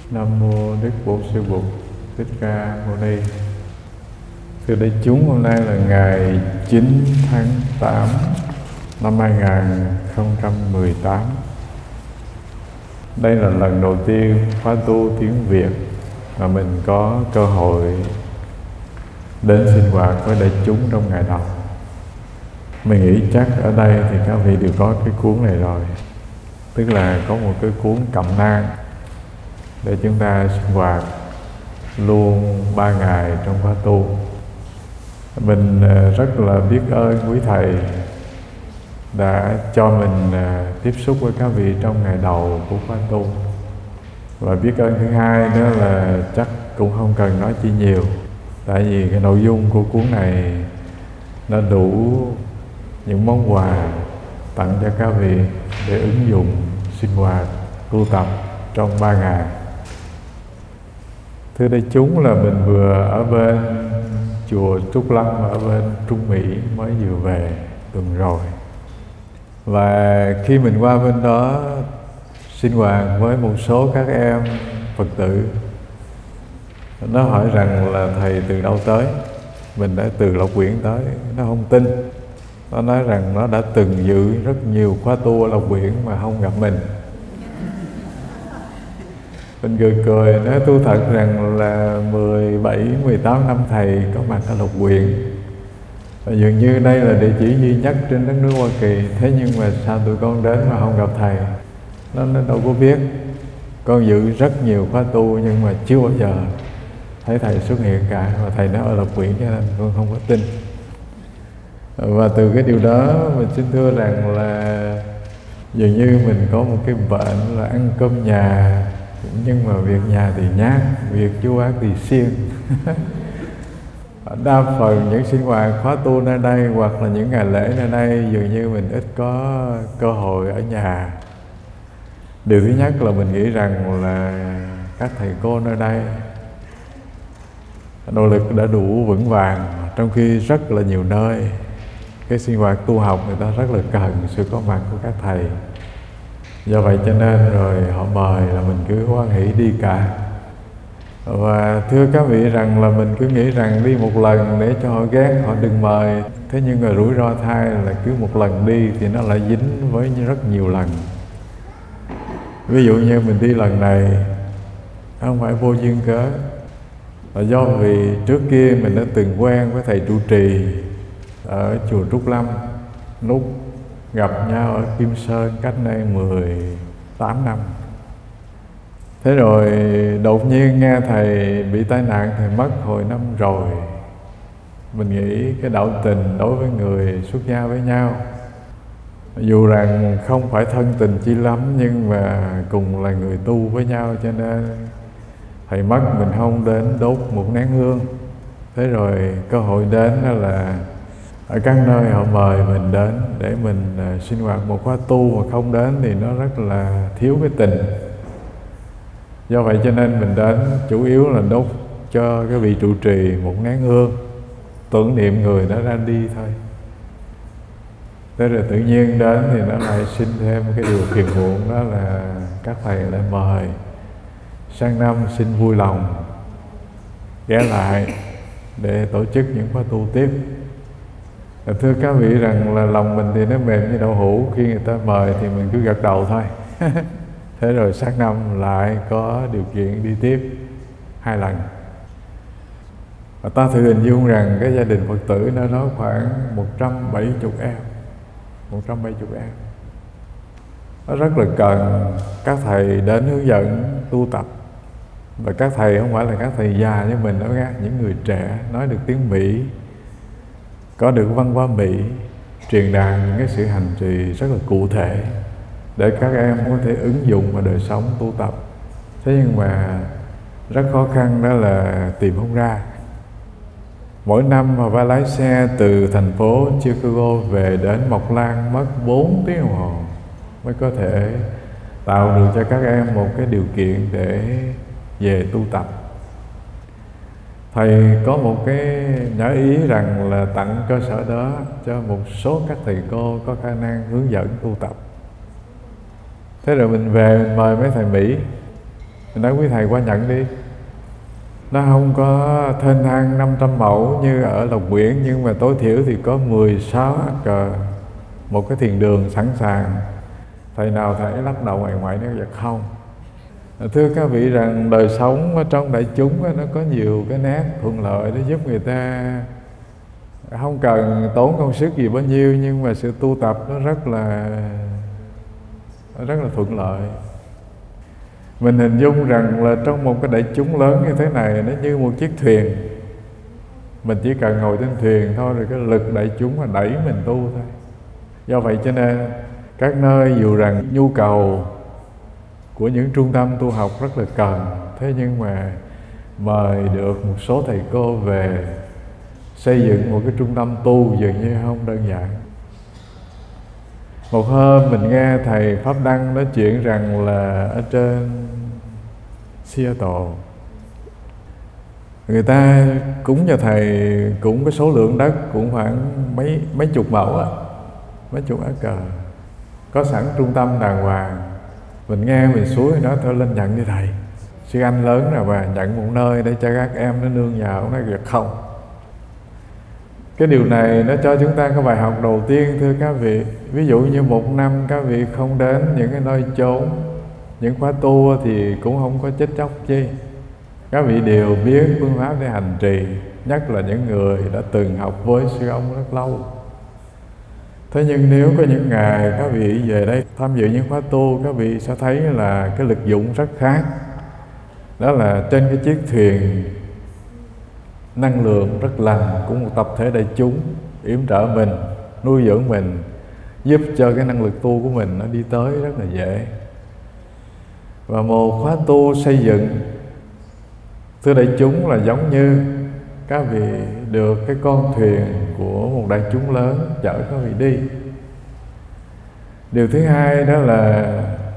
Nam mô Đức Bổn Sư Bụt Thích Ca Mâu Ni. Thưa đại chúng, hôm nay là ngày 9 tháng 8 năm 2018. Đây là lần đầu tiên khóa tu tiếng Việt mà mình có cơ hội đến sinh hoạt với đại chúng trong ngày đầu. Mình nghĩ chắc ở đây thì các vị đều có cái cuốn này rồi, tức là có một cái cuốn cẩm nang để chúng ta sinh hoạt luôn 3 ngày trong khóa tu. Mình rất là biết ơn quý thầy đã cho mình tiếp xúc với các vị trong ngày đầu của khóa tu. Và biết ơn thứ hai đó là chắc cũng không cần nói chi nhiều, tại vì cái nội dung của cuốn này nó đủ những món quà tặng cho các vị để ứng dụng sinh hoạt tu tập trong 3 ngày. Thưa đại chúng, là mình vừa ở bên chùa Trúc Lâm ở bên Trung Mỹ mới vừa về tuần rồi. Và khi mình qua bên đó sinh hoạt với một số các em Phật tử, nó hỏi rằng là thầy từ đâu tới. Mình đã từ Lộc Quyển tới. Nó không tin. Nó nói rằng nó đã từng dự rất nhiều khóa tu ở Lộc Quyển mà không gặp mình. Mình cười nói tu thật rằng là 17-18 năm thầy có mặt ở Lộc Quyển. Và dường như đây là địa chỉ duy nhất trên đất nước Hoa Kỳ. Thế nhưng mà sao tụi con đến mà không gặp thầy? Nó đâu có biết. Con dự rất nhiều khóa tu nhưng mà chưa bao giờ thấy thầy xuất hiện cả. Và thầy nói ở Lộc Quyển cho nên con không có tin. Và từ cái điều đó mình xin thưa rằng là dường như mình có một cái bệnh là ăn cơm nhà, nhưng mà việc nhà thì nhát, việc chú ác thì siêng. Đa phần những sinh hoạt khóa tu nơi đây hoặc là những ngày lễ nơi đây dường như mình ít có cơ hội ở nhà. Điều thứ nhất là mình nghĩ rằng là các thầy cô nơi đây nội lực đã đủ vững vàng, trong khi rất là nhiều nơi cái sinh hoạt tu học người ta rất là cần sự có mặt của các thầy. Do vậy cho nên rồi họ mời là mình cứ hoan hỷ đi cả. Và thưa các vị rằng là mình cứ nghĩ rằng đi một lần để cho họ ghét, họ đừng mời. Thế nhưng mà rủi ro thay là cứ một lần đi thì nó lại dính với rất nhiều lần. Ví dụ như mình đi lần này không phải vô duyên cớ, là do vì trước kia mình đã từng quen với thầy trụ trì ở chùa Trúc Lâm lúc gặp nhau ở Kim Sơn cách đây 18 năm. Thế rồi đột nhiên nghe thầy bị tai nạn, thầy mất hồi năm rồi. Mình nghĩ cái đạo tình đối với người xuất gia với nhau, dù rằng không phải thân tình chi lắm nhưng mà cùng là người tu với nhau, cho nên thầy mất mình không đến đốt một nén hương. Thế rồi cơ hội đến đó là ở các nơi họ mời mình đến để mình sinh hoạt một khóa tu, mà không đến thì nó rất là thiếu cái tình. Do vậy cho nên mình đến chủ yếu là đốt cho cái vị trụ trì một nén hương, tưởng niệm người đã ra đi thôi. Thế rồi tự nhiên đến thì nó lại sinh thêm cái điều phiền muộn, đó là các thầy lại mời sang năm xin vui lòng ghé lại để tổ chức những khóa tu tiếp. Thưa các vị rằng là lòng mình thì nó mềm như đậu hũ, khi người ta mời thì mình cứ gật đầu thôi. Thế rồi sang năm lại có điều kiện đi tiếp 2 lần. Và ta thử hình dung rằng cái gia đình Phật tử nơi đó khoảng 170 em. 170 em. Nó rất là cần các thầy đến hướng dẫn tu tập. Và các thầy không phải là các thầy già như mình đâu nghe, những người trẻ nói được tiếng Mỹ, có được văn hóa Mỹ, truyền đạt những cái sự hành trì rất là cụ thể để các em có thể ứng dụng vào đời sống tu tập. Thế nhưng mà rất khó khăn đó là tìm không ra. Mỗi năm mà phải lái xe từ thành phố Chicago về đến Mộc Lan mất 4 tiếng đồng hồ mới có thể tạo được cho các em một cái điều kiện để về tu tập. Thầy có một cái nhã ý rằng là tặng cơ sở đó cho một số các thầy cô có khả năng hướng dẫn tu tập. Thế rồi mình về mình mời mấy thầy Mỹ. Mình nói quý thầy qua nhận đi. Nó không có thênh thang 500 mẫu như ở Lộc Biển, nhưng mà tối thiểu thì có 16 acre, một cái thiền đường sẵn sàng. Thầy nào thể lắc đầu ngoài ngoại nếu vậy không. Thưa các vị rằng đời sống ở trong đại chúng nó có nhiều cái nét thuận lợi để giúp người ta không cần tốn công sức gì bao nhiêu, nhưng mà sự tu tập nó rất là thuận lợi. Mình hình dung rằng là trong một cái đại chúng lớn như thế này, nó như một chiếc thuyền. Mình chỉ cần ngồi trên thuyền thôi, rồi cái lực đại chúng mà đẩy mình tu thôi. Do vậy cho nên các nơi dù rằng nhu cầu của những trung tâm tu học rất là cần, thế nhưng mà mời được một số thầy cô về xây dựng một cái trung tâm tu dường như không đơn giản. Một hôm mình nghe thầy Pháp Đăng nói chuyện rằng là ở trên Seattle, người ta cúng cho thầy cũng cái số lượng đất cũng khoảng mấy chục mẫu á, mấy chục acre, có sẵn trung tâm đàng hoàng. Mình nghe mình suối nói thôi lên nhận đi thầy, sư anh lớn rồi mà nhận một nơi để cho các em nó nương nhờ. Ông nói việc không. Cái điều này nó cho chúng ta có bài học đầu tiên, thưa các vị. Ví dụ như một năm các vị không đến những cái nơi chốn, những khóa tu thì cũng không có chết chóc chi. Các vị đều biết phương pháp để hành trì, nhất là những người đã từng học với sư ông rất lâu. Thế nhưng nếu có những ngày các vị về đây tham dự những khóa tu, các vị sẽ thấy là cái lực dụng rất khác. Đó là trên cái chiếc thuyền năng lượng rất lành của một tập thể đại chúng yểm trợ mình, nuôi dưỡng mình, giúp cho cái năng lực tu của mình nó đi tới rất là dễ. Và một khóa tu xây dựng, thưa đại chúng, là giống như các vị được cái con thuyền của một đại chúng lớn chở các vị đi. Điều thứ hai đó là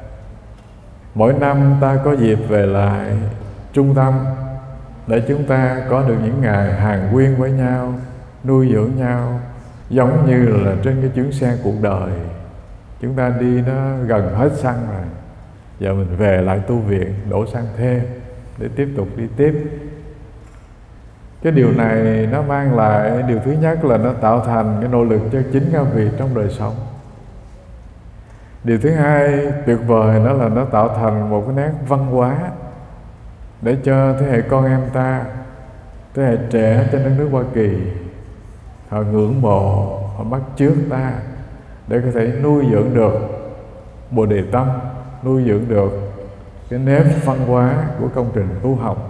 mỗi năm ta có dịp về lại trung tâm để chúng ta có được những ngày hàn huyên với nhau, nuôi dưỡng nhau, giống như là trên cái chuyến xe cuộc đời. Chúng ta đi nó gần hết xăng rồi, giờ mình về lại tu viện đổ xăng thêm để tiếp tục đi tiếp. Cái điều này nó mang lại, điều thứ nhất là nó tạo thành cái nội lực cho chính các vị trong đời sống. Điều thứ hai tuyệt vời đó là nó tạo thành một cái nét văn hóa để cho thế hệ con em ta, thế hệ trẻ trên đất nước Hoa Kỳ, họ ngưỡng mộ, họ bắt chước ta để có thể nuôi dưỡng được Bồ Đề tâm, nuôi dưỡng được cái nếp văn hóa của công trình tu học.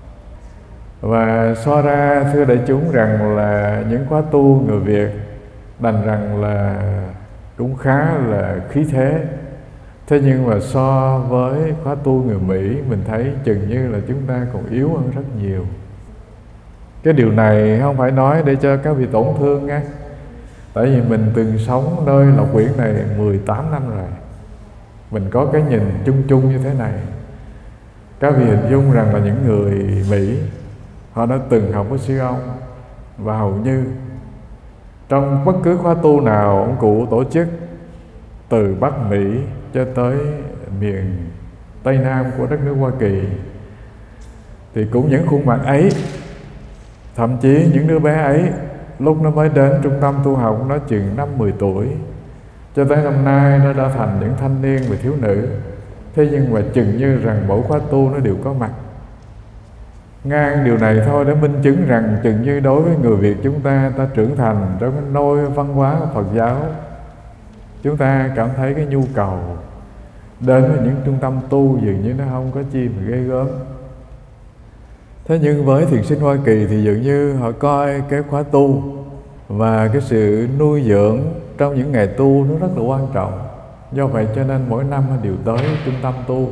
Và so ra thưa đại chúng rằng là những khóa tu người Việt đành rằng là cũng khá là khí thế. Thế nhưng mà so với khóa tu người Mỹ, mình thấy chừng như là chúng ta còn yếu hơn rất nhiều. Cái điều này không phải nói để cho các vị tổn thương nha. Tại vì mình từng sống nơi Lộc Biển này 18 năm rồi, mình có cái nhìn chung chung như thế này. Các vị hình dung rằng là những người Mỹ, họ đã từng học với sư ông, và hầu như trong bất cứ khóa tu nào ông cụ tổ chức, từ Bắc Mỹ cho tới miền Tây Nam của đất nước Hoa Kỳ, thì cũng những khuôn mặt ấy, thậm chí những đứa bé ấy lúc nó mới đến trung tâm tu học nó chừng 5-10 tuổi, cho tới năm nay nó đã thành những thanh niên và thiếu nữ. Thế nhưng mà chừng như rằng mỗi khóa tu nó đều có mặt. Ngang điều này thôi để minh chứng rằng chừng như đối với người Việt chúng ta trưởng thành trong cái nôi văn hóa Phật giáo, chúng ta cảm thấy cái nhu cầu đến với những trung tâm tu dường như nó không có chi mà ghê gớm. Thế nhưng với thiền sinh Hoa Kỳ thì dường như họ coi cái khóa tu và cái sự nuôi dưỡng trong những ngày tu nó rất là quan trọng. Do vậy cho nên mỗi năm họ đều tới trung tâm tu.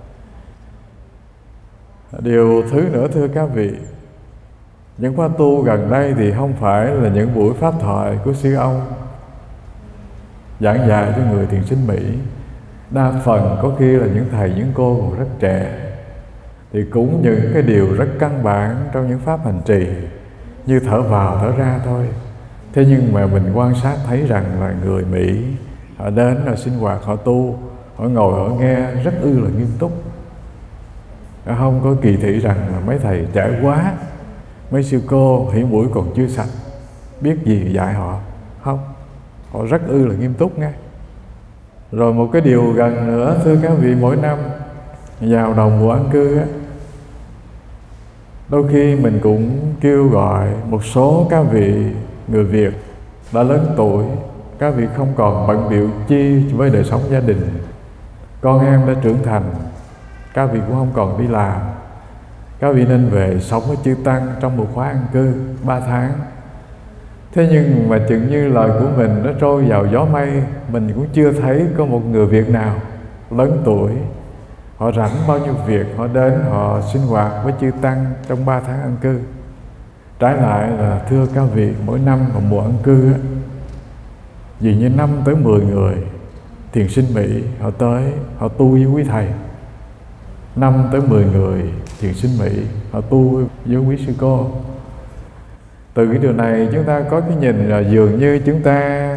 Điều thứ nữa thưa các vị, những khóa tu gần đây thì không phải là những buổi pháp thoại của sư ông giảng dạy cho người thiền sinh Mỹ. Đa phần có khi là những thầy những cô còn rất trẻ, thì cũng những cái điều rất căn bản trong những pháp hành trì như thở vào thở ra thôi. Thế nhưng mà mình quan sát thấy rằng là người Mỹ, họ đến là sinh hoạt, họ tu, họ ngồi họ nghe rất là nghiêm túc. không có kỳ thị rằng là mấy thầy trẻ quá, mấy sư cô hiển mũi còn chưa sạch, biết gì dạy họ. Không, họ rất là nghiêm túc nghe. Rồi một cái điều gần nữa, thưa các vị, mỗi năm vào đầu mùa an cư á, đôi khi mình cũng kêu gọi một số các vị người Việt đã lớn tuổi, các vị không còn bận bịu chi với đời sống gia đình, con em đã trưởng thành, các vị cũng không còn đi làm, các vị nên về sống với chư Tăng trong một khóa an cư 3 tháng. Thế nhưng mà chừng như lời của mình nó trôi vào gió mây, mình cũng chưa thấy có một người Việt nào lớn tuổi họ rảnh bao nhiêu việc họ đến họ sinh hoạt với chư Tăng trong 3 tháng an cư. Trái lại là thưa các vị, mỗi năm vào mùa an cư á, dường như 5 tới 10 người thiền sinh Mỹ họ tới họ tu với quý thầy, 5 tới 10 người thiền sinh Mỹ họ tu với quý sư cô. Từ cái điều này chúng ta có cái nhìn là dường như chúng ta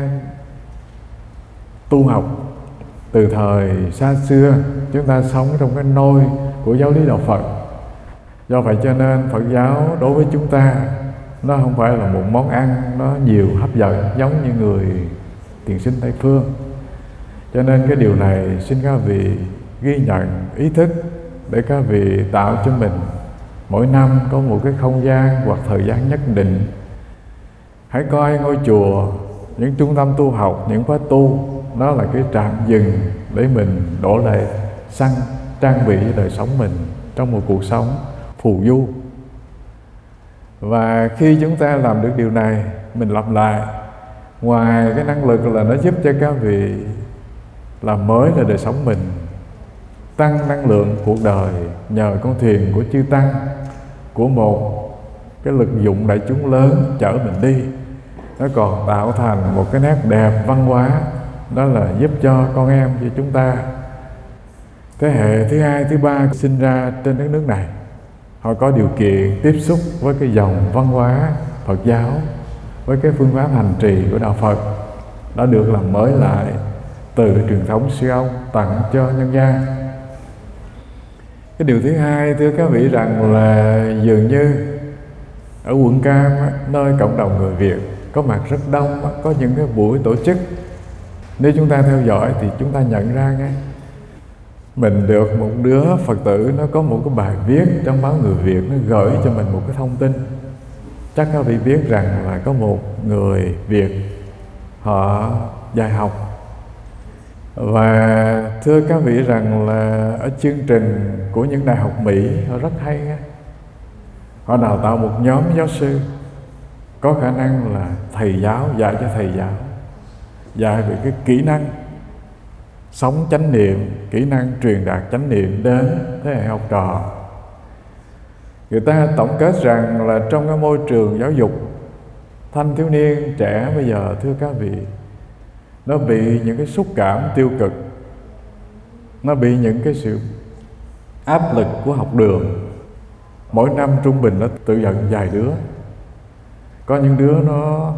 tu học từ thời xa xưa, chúng ta sống trong cái nôi của giáo lý đạo Phật. Do vậy cho nên Phật giáo đối với chúng ta nó không phải là một món ăn nó nhiều hấp dẫn giống như người thiền sinh Tây Phương. Cho nên cái điều này xin các vị ghi nhận ý thức để các vị tạo cho mình mỗi năm có một cái không gian hoặc thời gian nhất định. Hãy coi ngôi chùa, những trung tâm tu học, những khóa tu, đó là cái trạm dừng để mình đổ lại xăng trang bị cho đời sống mình trong một cuộc sống phù du. Và khi chúng ta làm được điều này, mình lặp lại, ngoài cái năng lực là nó giúp cho các vị làm mới là đời sống mình, tăng năng lượng cuộc đời nhờ con thuyền của chư Tăng, của một cái lực dụng đại chúng lớn chở mình đi, nó còn tạo thành một cái nét đẹp văn hóa, đó là giúp cho con em của chúng ta thế hệ thứ hai, thứ ba sinh ra trên đất nước này, họ có điều kiện tiếp xúc với cái dòng văn hóa Phật giáo, với cái phương pháp hành trì của đạo Phật đã được làm mới lại từ truyền thống sư ông tặng cho nhân gian. Cái điều thứ hai thưa các vị rằng là dường như ở quận Cam, nơi cộng đồng người Việt có mặt rất đông, có những cái buổi tổ chức, nếu chúng ta theo dõi thì chúng ta nhận ra ngay, mình được một đứa Phật tử nó có một cái bài viết trong báo Người Việt, nó gửi cho mình một cái thông tin. Chắc các vị biết rằng là có một người Việt họ dạy học. Và thưa các vị rằng là ở chương trình của những đại học Mỹ họ rất hay nghe. Họ đào tạo một nhóm giáo sư có khả năng là thầy giáo, dạy cho thầy giáo, dạy về cái kỹ năng sống chánh niệm, kỹ năng truyền đạt chánh niệm đến thế hệ học trò. Người ta tổng kết rằng là trong cái môi trường giáo dục, thanh thiếu niên trẻ bây giờ thưa các vị, nó bị những cái xúc cảm tiêu cực, nó bị những cái sự áp lực của học đường. Mỗi năm trung bình nó tự giận vài đứa. Có những đứa nó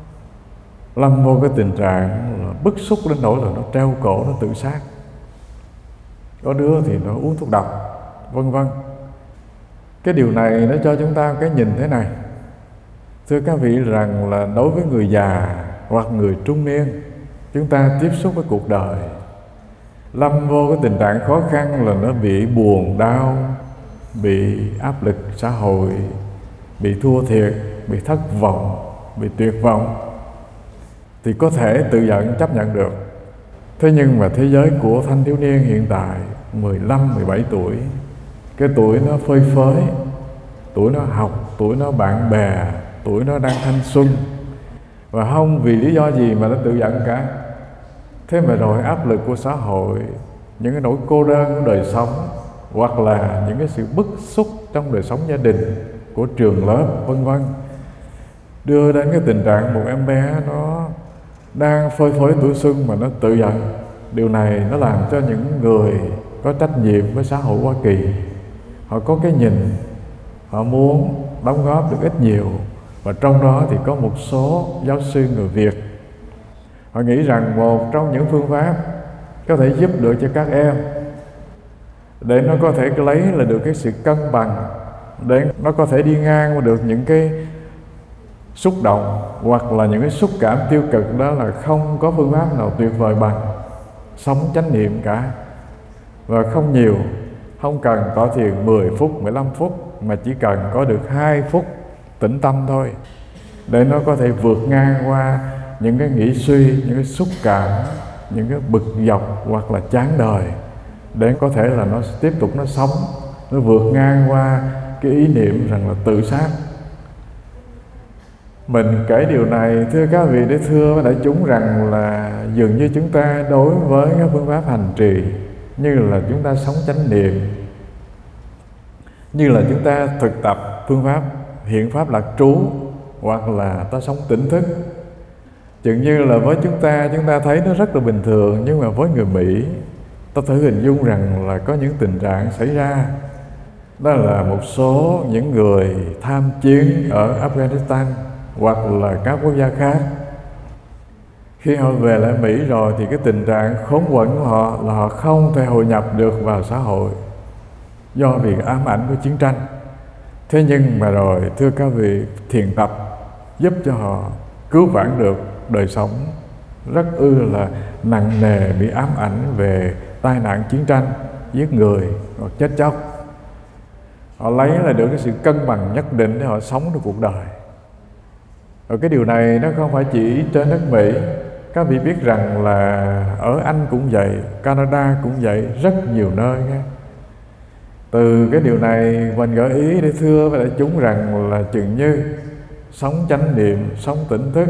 lâm vô cái tình trạng là bức xúc đến nỗi là nó treo cổ, nó tự sát. Có đứa thì nó uống thuốc độc, vân vân. Cái điều này nó cho chúng ta cái nhìn thế này. Thưa các vị rằng là đối với người già hoặc người trung niên, chúng ta tiếp xúc với cuộc đời, lâm vô cái tình trạng khó khăn là nó bị buồn đau, bị áp lực xã hội, bị thua thiệt, bị thất vọng, bị tuyệt vọng, thì có thể tự giận chấp nhận được. Thế nhưng mà thế giới của thanh thiếu niên hiện tại 15, 17 tuổi, cái tuổi nó phơi phới, tuổi nó học, tuổi nó bạn bè, tuổi nó đang thanh xuân, và không vì lý do gì mà nó tự giận cả. Thế mà rồi áp lực của xã hội, những cái nỗi cô đơn của đời sống, hoặc là những cái sự bức xúc trong đời sống gia đình, của trường lớp, vân vân, đưa đến cái tình trạng một em bé nó đang phơi phới tuổi xuân mà nó tự giận. Điều này nó làm cho những người có trách nhiệm với xã hội Hoa Kỳ, họ có cái nhìn, họ muốn đóng góp được ít nhiều, và trong đó thì có một số giáo sư người Việt, họ nghĩ rằng một trong những phương pháp có thể giúp được cho các em để nó có thể lấy là được cái sự cân bằng, để nó có thể đi ngang qua được những cái xúc động hoặc là những cái xúc cảm tiêu cực. Đó là không có phương pháp nào tuyệt vời bằng sống chánh niệm cả. Và không nhiều, không cần tọa thiền 10 phút, 15 phút, mà chỉ cần có được 2 phút tĩnh tâm thôi, để nó có thể vượt ngang qua những cái nghĩ suy, những cái xúc cảm, những cái bực dọc hoặc là chán đời, để có thể là nó tiếp tục nó sống, nó vượt ngang qua cái ý niệm rằng là tự sát. Mình kể điều này thưa các vị để thưa với đại chúng rằng là dường như chúng ta đối với các phương pháp hành trì như là chúng ta sống chánh niệm, như là chúng ta thực tập phương pháp hiện pháp lạc trú, hoặc là ta sống tỉnh thức, chừng như là với chúng ta thấy nó rất là bình thường. Nhưng mà với người Mỹ, ta thử hình dung rằng là có những tình trạng xảy ra. Đó là một số những người tham chiến ở Afghanistan hoặc là các quốc gia khác, khi họ về lại Mỹ rồi thì cái tình trạng khốn quẫn của họ là họ không thể hội nhập được vào xã hội do vì ám ảnh của chiến tranh. Thế nhưng mà rồi thưa các vị, thiền tập giúp cho họ cứu vãn được đời sống rất là nặng nề, bị ám ảnh về tai nạn chiến tranh, giết người hoặc chết chóc. Họ lấy lại được cái sự cân bằng nhất định để họ sống được cuộc đời. Và cái điều này nó không phải chỉ trên nước Mỹ. Các vị biết rằng là ở Anh cũng vậy, Canada cũng vậy, rất nhiều nơi nghe. Từ cái điều này mình gợi ý để thưa với đại chúng rằng là chừng như sống chánh niệm, sống tỉnh thức,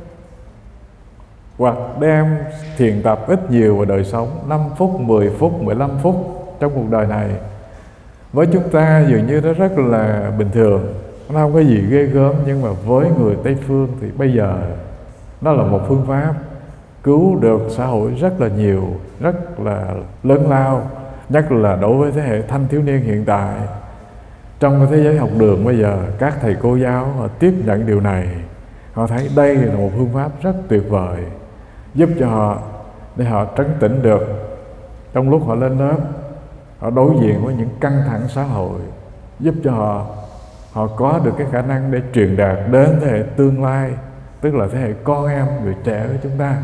hoặc đem thiền tập ít nhiều vào đời sống 5 phút, 10 phút, 15 phút trong cuộc đời này, với chúng ta dường như nó rất là bình thường, nó không có gì ghê gớm. Nhưng mà với người Tây Phương thì bây giờ nó là một phương pháp cứu được xã hội rất là nhiều, rất là lớn lao, nhất là đối với thế hệ thanh thiếu niên hiện tại. Trong cái thế giới học đường bây giờ, các thầy cô giáo họ tiếp nhận điều này, họ thấy đây là một phương pháp rất tuyệt vời, giúp cho họ để họ trấn tĩnh được trong lúc họ lên lớp, họ đối diện với những căng thẳng xã hội, giúp cho họ có được cái khả năng để truyền đạt đến thế hệ tương lai, tức là thế hệ con em, người trẻ của chúng ta.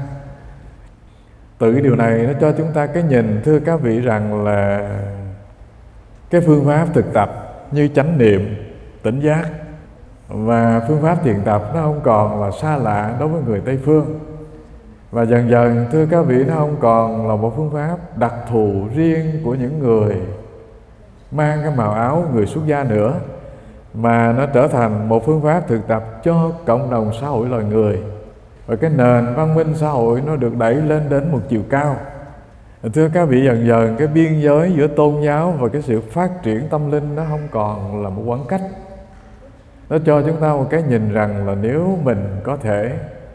Từ cái điều này nó cho chúng ta cái nhìn thưa các vị rằng là cái phương pháp thực tập như chánh niệm, tỉnh giác và phương pháp thiền tập nó không còn là xa lạ đối với người Tây Phương. Và dần dần thưa các vị, nó không còn là một phương pháp đặc thù riêng của những người mang cái màu áo người xuất gia nữa, mà nó trở thành một phương pháp thực tập cho cộng đồng xã hội loài người. Và cái nền văn minh xã hội nó được đẩy lên đến một chiều cao. Thưa các vị, dần dần cái biên giới giữa tôn giáo và cái sự phát triển tâm linh nó không còn là một khoảng cách. Nó cho chúng ta một cái nhìn rằng là nếu mình có thể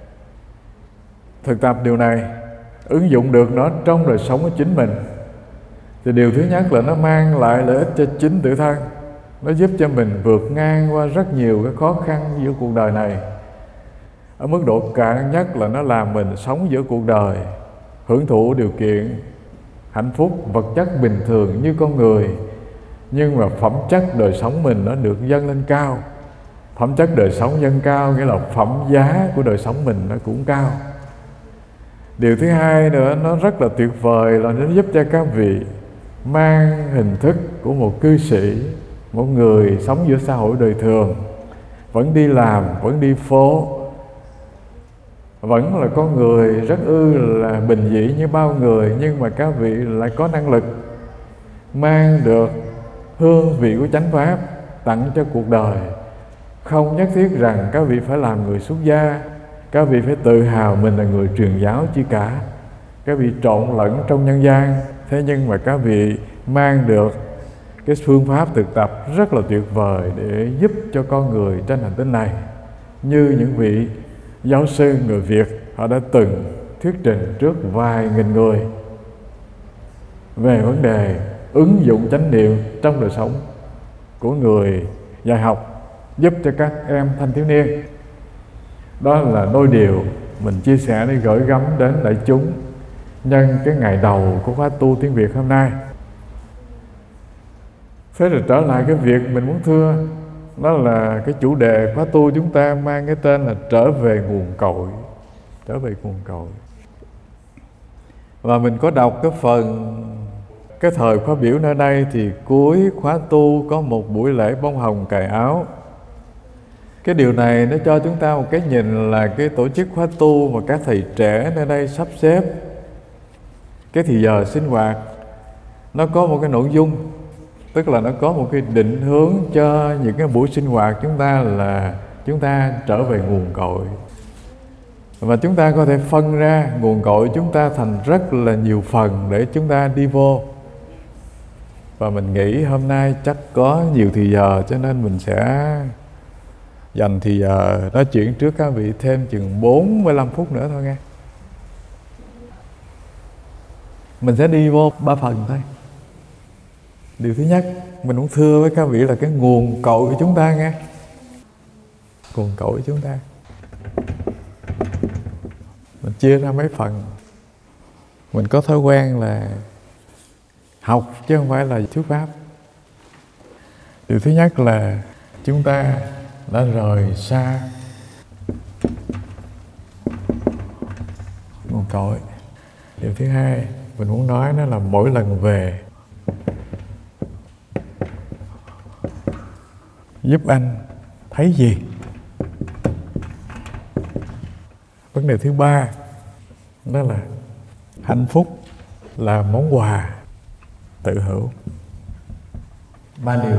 thực tập điều này, ứng dụng được nó trong đời sống của chính mình, thì điều thứ nhất là nó mang lại lợi ích cho chính tự thân. Nó giúp cho mình vượt ngang qua rất nhiều cái khó khăn giữa cuộc đời này. Ở mức độ cạn nhất là nó làm mình sống giữa cuộc đời, hưởng thụ điều kiện hạnh phúc vật chất bình thường như con người, nhưng mà phẩm chất đời sống mình nó được dâng lên cao. Phẩm chất đời sống dâng cao nghĩa là phẩm giá của đời sống mình nó cũng cao. Điều thứ hai nữa nó rất là tuyệt vời là nó giúp cho các vị mang hình thức của một cư sĩ, một người sống giữa xã hội đời thường, vẫn đi làm, vẫn đi phố, vẫn là con người rất là bình dị như bao người, nhưng mà các vị lại có năng lực mang được hương vị của chánh pháp tặng cho cuộc đời. Không nhất thiết rằng các vị phải làm người xuất gia, các vị phải tự hào mình là người truyền giáo chi cả. Các vị trộn lẫn trong nhân gian, thế nhưng mà các vị mang được cái phương pháp thực tập rất là tuyệt vời để giúp cho con người trên hành tinh này. Như những vị giáo sư người Việt, họ đã từng thuyết trình trước vài nghìn người về vấn đề ứng dụng chánh niệm trong đời sống của người dạy học, giúp cho các em thanh thiếu niên. Đó là đôi điều mình chia sẻ để gửi gắm đến đại chúng nhân cái ngày đầu của khóa tu tiếng Việt hôm nay. Thế rồi trở lại cái việc mình muốn thưa, đó là cái chủ đề khóa tu chúng ta mang cái tên là trở về nguồn cội. Trở về nguồn cội. Và mình có đọc cái phần, cái thời khóa biểu nơi đây thì cuối khóa tu có một buổi lễ bông hồng cài áo. Cái điều này nó cho chúng ta một cái nhìn là cái tổ chức khóa tu mà các thầy trẻ nơi đây sắp xếp cái thì giờ sinh hoạt nó có một cái nội dung, tức là nó có một cái định hướng cho những cái buổi sinh hoạt chúng ta là chúng ta trở về nguồn cội. Và chúng ta có thể phân ra nguồn cội chúng ta thành rất là nhiều phần để chúng ta đi vô. Và mình nghĩ hôm nay chắc có nhiều thì giờ, cho nên mình sẽ dành thì giờ nói chuyện trước các vị thêm chừng 45 phút nữa thôi nghe. Mình sẽ đi vô 3 phần thôi. Điều thứ nhất, mình muốn thưa với các vị là cái nguồn cội của chúng ta nghe. Nguồn cội của chúng ta mình chia ra mấy phần. Mình có thói quen là học chứ không phải là thuyết pháp. Điều thứ nhất là chúng ta đã rời xa nguồn cội. Điều thứ hai mình muốn nói đó là mỗi lần về giúp anh thấy gì. Vấn đề thứ ba đó là hạnh phúc là món quà tự hữu. 3 điều.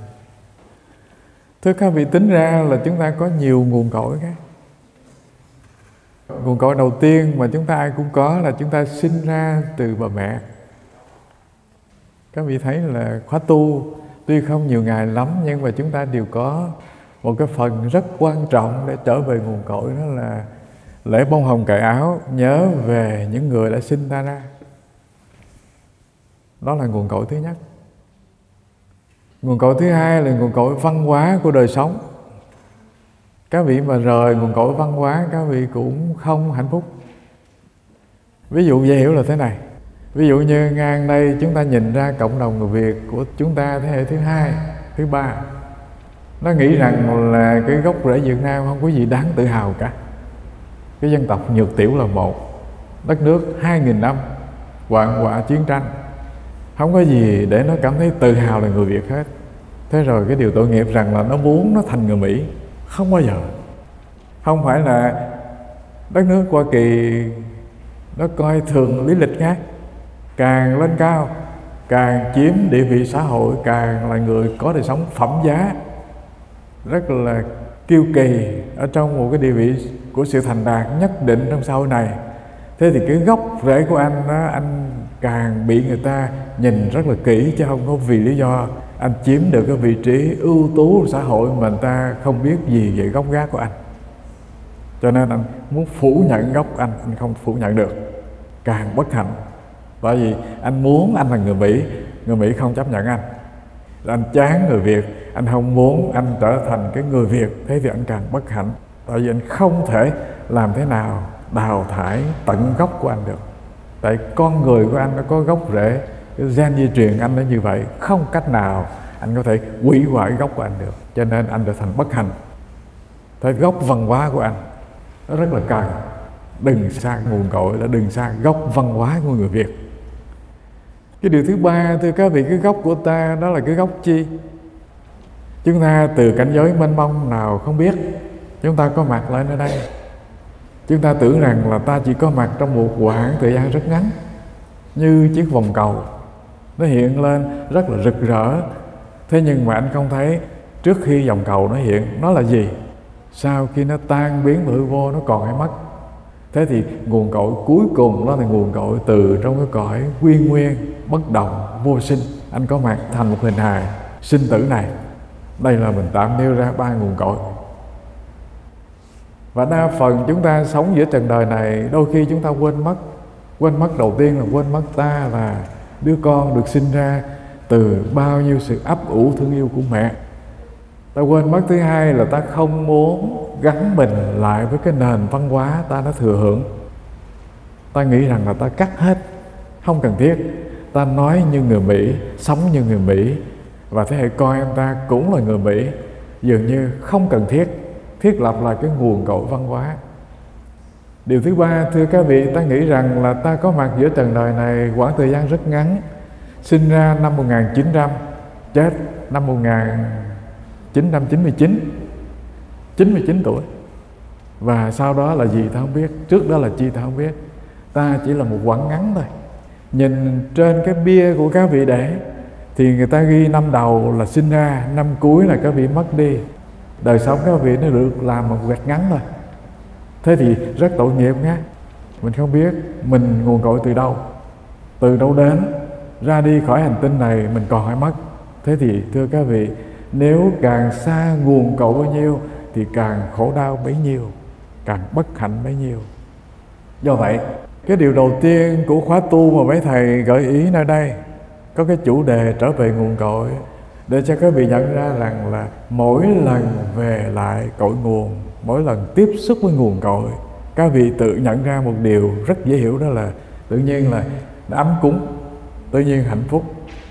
Thưa các vị, tính ra là chúng ta có nhiều nguồn cội khác. Nguồn cội đầu tiên mà chúng ta ai cũng có là chúng ta sinh ra từ bà mẹ. Các vị thấy là khóa tu tuy không nhiều ngày lắm, nhưng mà chúng ta đều có một cái phần rất quan trọng để trở về nguồn cội, đó là lễ bông hồng cài áo, nhớ về những người đã sinh ta ra. Đó là nguồn cội thứ nhất. Nguồn cội thứ hai là nguồn cội văn hóa của đời sống. Các vị mà rời nguồn cội văn hóa, các vị cũng không hạnh phúc. Ví dụ dễ hiểu là thế này. Ví dụ như ngang đây chúng ta nhìn ra cộng đồng người Việt của chúng ta thế hệ thứ hai, thứ ba, nó nghĩ rằng là cái gốc rễ Việt Nam không có gì đáng tự hào cả. Cái dân tộc nhược tiểu là một, đất nước 2.000 năm hoạn họa chiến tranh, không có gì để nó cảm thấy tự hào là người Việt hết. Thế rồi cái điều tội nghiệp rằng là nó muốn nó thành người Mỹ. Không bao giờ. Không phải là đất nước Hoa Kỳ nó coi thường lý lịch khác, càng lên cao, càng chiếm địa vị xã hội, càng là người có đời sống phẩm giá, rất là kiêu kỳ ở trong một cái địa vị của sự thành đạt nhất định trong xã hội này. Thế thì cái gốc rễ của anh đó, anh càng bị người ta nhìn rất là kỹ, chứ không có vì lý do anh chiếm được cái vị trí ưu tú của xã hội mà người ta không biết gì về gốc gác của anh. Cho nên anh muốn phủ nhận gốc anh không phủ nhận được, càng bất hạnh. Bởi vì anh muốn anh là người Mỹ không chấp nhận anh. Anh chán người Việt, anh không muốn anh trở thành cái người Việt, thế thì anh càng bất hạnh. Tại vì anh không thể làm thế nào đào thải tận gốc của anh được. Tại con người của anh nó có gốc rễ, cái gen di truyền anh nó như vậy, không cách nào anh có thể hủy hoại gốc của anh được. Cho nên anh trở thành bất hạnh. Thế gốc văn hóa của anh nó rất là cần. Đừng xa nguồn cội, là đừng xa gốc văn hóa của người Việt. Cái điều thứ ba, thưa các vị, cái gốc của ta đó là cái gốc chi? Chúng ta từ cảnh giới mênh mông nào không biết, chúng ta có mặt lại nơi đây. Chúng ta tưởng rằng là ta chỉ có mặt trong một khoảng thời gian rất ngắn, như chiếc vòng cầu, nó hiện lên rất là rực rỡ. Thế nhưng mà anh không thấy trước khi vòng cầu nó hiện, nó là gì? Sau khi nó tan biến hư vô, nó còn hay mất. Thế thì nguồn cội cuối cùng đó là nguồn cội từ trong cái cõi nguyên nguyên, bất động, vô sinh. Anh có mặt thành một hình hài sinh tử này. Đây là mình tạm nêu ra 3 nguồn cội. Và đa phần chúng ta sống giữa trần đời này, đôi khi chúng ta quên mất. Quên mất đầu tiên là quên mất ta là đứa con được sinh ra từ bao nhiêu sự ấp ủ thương yêu của mẹ. Ta quên mất thứ hai là ta không muốn gắn mình lại với cái nền văn hóa ta đã thừa hưởng. Ta nghĩ rằng là ta cắt hết, không cần thiết. Ta nói như người Mỹ, sống như người Mỹ, và thế hệ con em ta cũng là người Mỹ, dường như không cần thiết lập lại cái nguồn cội văn hóa. Điều thứ ba, thưa các vị, ta nghĩ rằng là ta có mặt giữa trần đời này quãng thời gian rất ngắn. Sinh ra năm 1900, chết năm 1999, 99 tuổi. Và sau đó là gì ta không biết, trước đó là chi ta không biết. Ta chỉ là một quãng ngắn thôi. Nhìn trên cái bia của các vị để thì người ta ghi năm đầu là sinh ra, năm cuối là các vị mất đi. Đời sống các vị nó được làm một gạch ngắn thôi. Thế thì rất tội nghiệp nhé. Mình không biết mình nguồn cội từ đâu đến, ra đi khỏi hành tinh này mình còn phải mất. Thế thì thưa các vị, nếu càng xa nguồn cội bao nhiêu thì càng khổ đau bấy nhiêu, càng bất hạnh bấy nhiêu. Do vậy, cái điều đầu tiên của khóa tu mà mấy thầy gợi ý nơi đây có cái chủ đề trở về nguồn cội, để cho các vị nhận ra rằng là mỗi lần về lại cội nguồn, mỗi lần tiếp xúc với nguồn cội, các vị tự nhận ra một điều rất dễ hiểu, đó là tự nhiên là ấm cúng, tự nhiên hạnh phúc.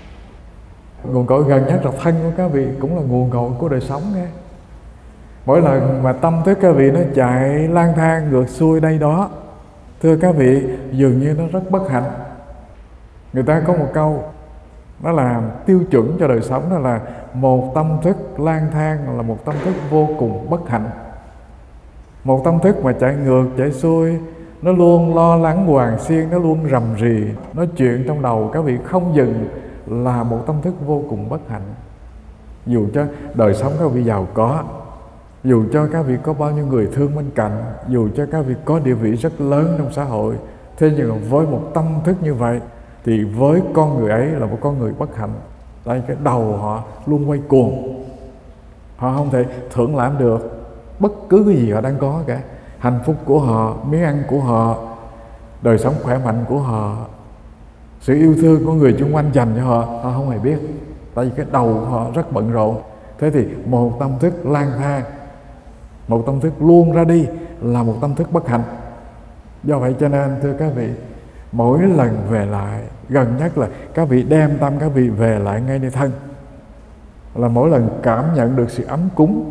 Nguồn cội gần nhất là thân của các vị cũng là nguồn cội của đời sống nghe. Mỗi lần mà tâm thức các vị nó chạy lang thang ngược xuôi đây đó, thưa các vị, dường như nó rất bất hạnh. Người ta có một câu nó làm tiêu chuẩn cho đời sống, đó là một tâm thức lang thang là một tâm thức vô cùng bất hạnh. Một tâm thức mà chạy ngược chạy xuôi, nó luôn lo lắng hoàng xiên, nó luôn rầm rì, nói chuyện trong đầu các vị không dừng, là một tâm thức vô cùng bất hạnh. Dù cho đời sống các vị giàu có, dù cho các vị có bao nhiêu người thương bên cạnh, dù cho các vị có địa vị rất lớn trong xã hội, thế nhưng với một tâm thức như vậy thì với con người ấy là một con người bất hạnh. Tại cái đầu họ luôn quay cuồng, họ không thể thưởng lãm được bất cứ cái gì họ đang có cả. Hạnh phúc của họ, miếng ăn của họ, đời sống khỏe mạnh của họ, sự yêu thương của người xung quanh dành cho họ, họ không hề biết. Tại vì cái đầu của họ rất bận rộn. Thế thì một tâm thức lang thang, một tâm thức luôn ra đi là một tâm thức bất hạnh. Do vậy cho nên thưa các vị, mỗi lần về lại, gần nhất là các vị đem tâm các vị về lại ngay nơi thân, là mỗi lần cảm nhận được sự ấm cúng,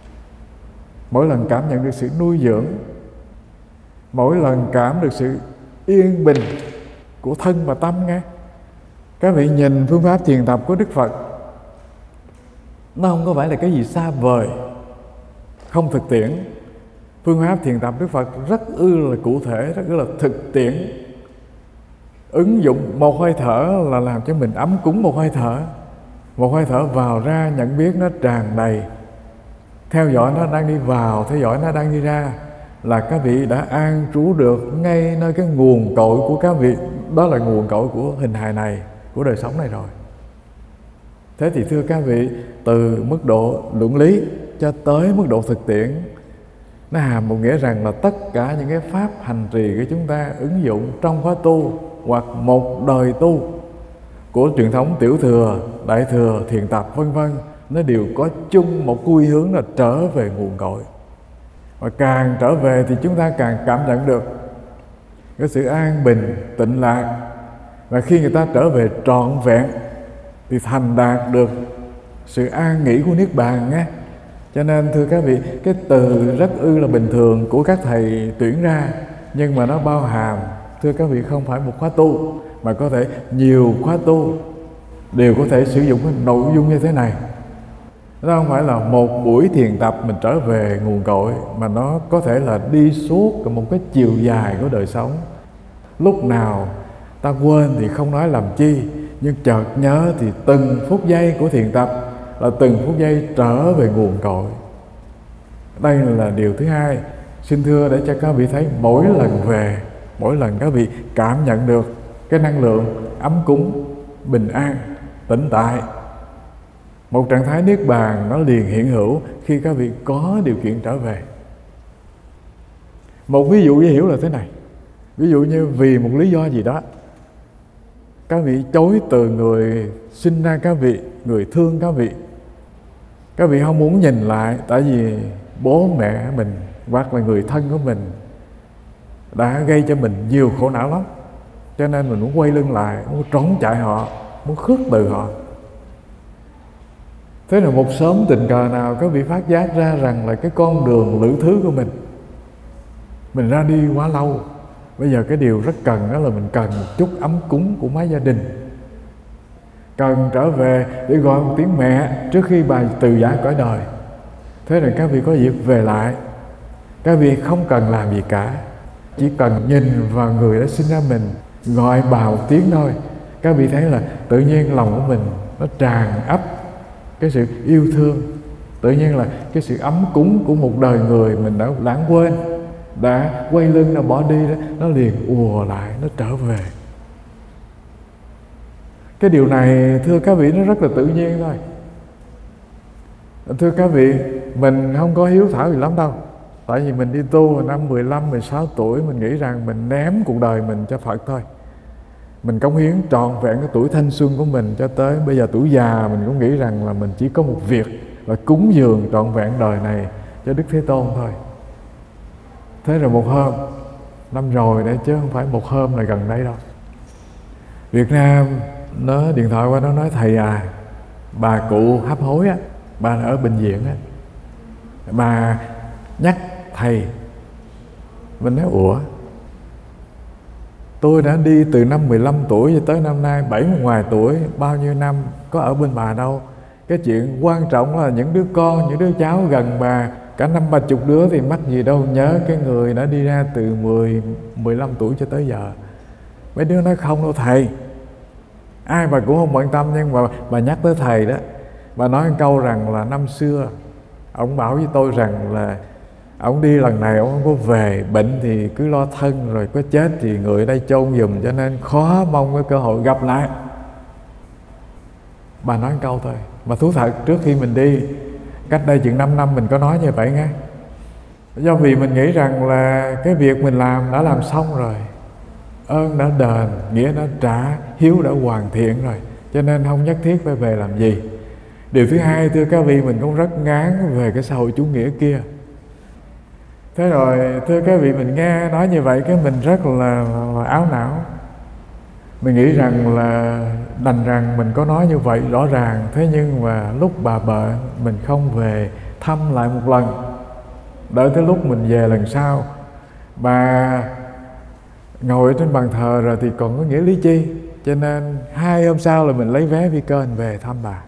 mỗi lần cảm nhận được sự nuôi dưỡng, mỗi lần cảm được sự yên bình của thân và tâm nghe. Các vị nhìn phương pháp thiền tập của Đức Phật, nó không có phải là cái gì xa vời, không thực tiễn. Phương pháp thiền tập Đức Phật rất là cụ thể, rất là thực tiễn. Ứng dụng một hơi thở là làm cho mình ấm cúng một hơi thở. Một hơi thở vào ra, nhận biết nó tràn đầy, theo dõi nó đang đi vào, theo dõi nó đang đi ra, là các vị đã an trú được ngay nơi cái nguồn cội của các vị. Đó là nguồn cội của hình hài này, của đời sống này rồi. Thế thì thưa các vị, từ mức độ luận lý cho tới mức độ thực tiễn, nó hàm một nghĩa rằng là tất cả những cái pháp hành trì của chúng ta ứng dụng trong khóa tu hoặc một đời tu của truyền thống tiểu thừa, đại thừa, thiền tập vân vân, nó đều có chung một quy hướng là trở về nguồn cội. Và càng trở về thì chúng ta càng cảm nhận được cái sự an bình, tịnh lạc. Và khi người ta trở về trọn vẹn thì thành đạt được sự an nghỉ của Niết Bàn nhé. Cho nên thưa các vị, cái từ rất là bình thường của các thầy tuyển ra, nhưng mà nó bao hàm, thưa các vị, không phải một khóa tu, mà có thể nhiều khóa tu đều có thể sử dụng cái nội dung như thế này. Nó không phải là một buổi thiền tập mình trở về nguồn cội, mà nó có thể là đi suốt một cái chiều dài của đời sống. Lúc nào ta quên thì không nói làm chi, nhưng chợt nhớ thì từng phút giây của thiền tập là từng phút giây trở về nguồn cội. Đây là điều thứ hai. Xin thưa để cho các vị thấy mỗi lần về, mỗi lần các vị cảm nhận được cái năng lượng ấm cúng, bình an, tĩnh tại, một trạng thái Niết Bàn nó liền hiện hữu khi các vị có điều kiện trở về. Một ví dụ dễ hiểu là thế này. Ví dụ như vì một lý do gì đó, các vị chối từ người sinh ra các vị, người thương các vị không muốn nhìn lại, tại vì bố mẹ mình hoặc là người thân của mình đã gây cho mình nhiều khổ não lắm, cho nên mình muốn quay lưng lại, muốn trốn chạy họ, muốn khước từ họ. Thế là một sớm tình cờ nào các vị phát giác ra rằng là cái con đường lữ thứ của mình ra đi quá lâu. Bây giờ cái điều rất cần đó là mình cần một chút ấm cúng của mái gia đình, cần trở về để gọi một tiếng mẹ trước khi bà từ giã cõi đời. Thế là các vị có dịp về lại. Các vị không cần làm gì cả, chỉ cần nhìn vào người đã sinh ra mình, gọi bà một tiếng thôi. Các vị thấy là tự nhiên lòng của mình nó tràn ắp cái sự yêu thương. Tự nhiên là cái sự ấm cúng của một đời người mình đã lãng quên, đã quay lưng, đã bỏ đi đó, nó liền ùa lại, nó trở về. Cái điều này thưa các vị nó rất là tự nhiên thôi. Thưa các vị, mình không có hiếu thảo gì lắm đâu. Tại vì mình đi tu năm 15, 16 tuổi, mình nghĩ rằng mình ném cuộc đời mình cho Phật thôi. Mình cống hiến trọn vẹn cái tuổi thanh xuân của mình cho tới bây giờ tuổi già, mình cũng nghĩ rằng là mình chỉ có một việc là cúng dường trọn vẹn đời này cho Đức Thế Tôn thôi. Thế rồi một hôm, năm rồi đấy chứ không phải một hôm là gần đây đâu, Việt Nam nó điện thoại qua, nó nói thầy à, bà cụ hấp hối á, bà ở bệnh viện á, bà nhắc thầy. Mình nói ủa, tôi đã đi từ năm 15 tuổi cho tới năm nay 70 ngoài tuổi, bao nhiêu năm có ở bên bà đâu. Cái chuyện quan trọng là những đứa con, những đứa cháu gần bà cả 50-30 đứa thì mắc gì đâu nhớ cái người đã đi ra từ 15 tuổi cho tới giờ. Mấy đứa nói không đâu thầy, ai bà cũng không bận tâm, nhưng mà bà nhắc tới thầy đó. Bà nói một câu rằng là năm xưa ông bảo với tôi rằng là ông đi lần này ông không có về, bệnh thì cứ lo thân, rồi có chết thì người ở đây chôn giùm, cho nên khó mong cái cơ hội gặp lại. Bà nói một câu thôi, mà thú thật trước khi mình đi, cách đây chừng 5 năm mình có nói như vậy nghe. Do vì mình nghĩ rằng là cái việc mình làm đã làm xong rồi, ơn đã đền, nghĩa đã trả, hiếu đã hoàn thiện rồi, cho nên không nhất thiết phải về làm gì. Điều thứ hai, thưa các vị, mình cũng rất ngán về cái xã hội chủ nghĩa kia. Thế rồi thưa các vị, mình nghe nói như vậy cái mình rất là áo não. Mình nghĩ rằng là đành rằng mình có nói như vậy rõ ràng, thế nhưng mà lúc bà bệnh mình không về thăm lại một lần, đợi tới lúc mình về lần sau bà ngồi trên bàn thờ rồi thì còn có nghĩa lý chi. Cho nên 2 hôm sau là mình lấy vé phi cơ mình về thăm bà.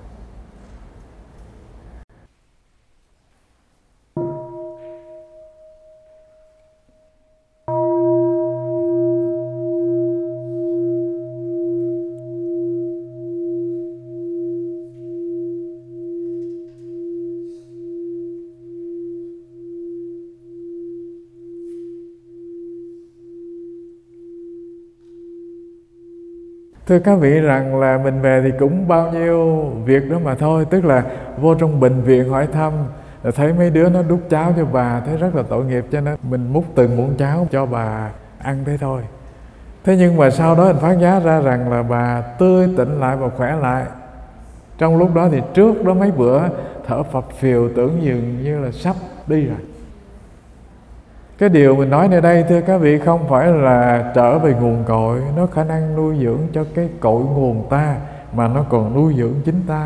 Thưa các vị rằng là mình về thì cũng bao nhiêu việc đó mà thôi. Tức là vô trong bệnh viện hỏi thăm, thấy mấy đứa nó đút cháo cho bà, thấy rất là tội nghiệp, cho nên mình múc từng muỗng cháo cho bà ăn thế thôi. Thế nhưng mà sau đó mình phát giác ra rằng là bà tươi tỉnh lại và khỏe lại. Trong lúc đó thì trước đó mấy bữa thở phập phìu, tưởng dường như là sắp đi rồi. Cái điều mình nói nơi đây thưa các vị không phải là trở về nguồn cội, nó khả năng nuôi dưỡng cho cái cội nguồn ta, mà nó còn nuôi dưỡng chính ta.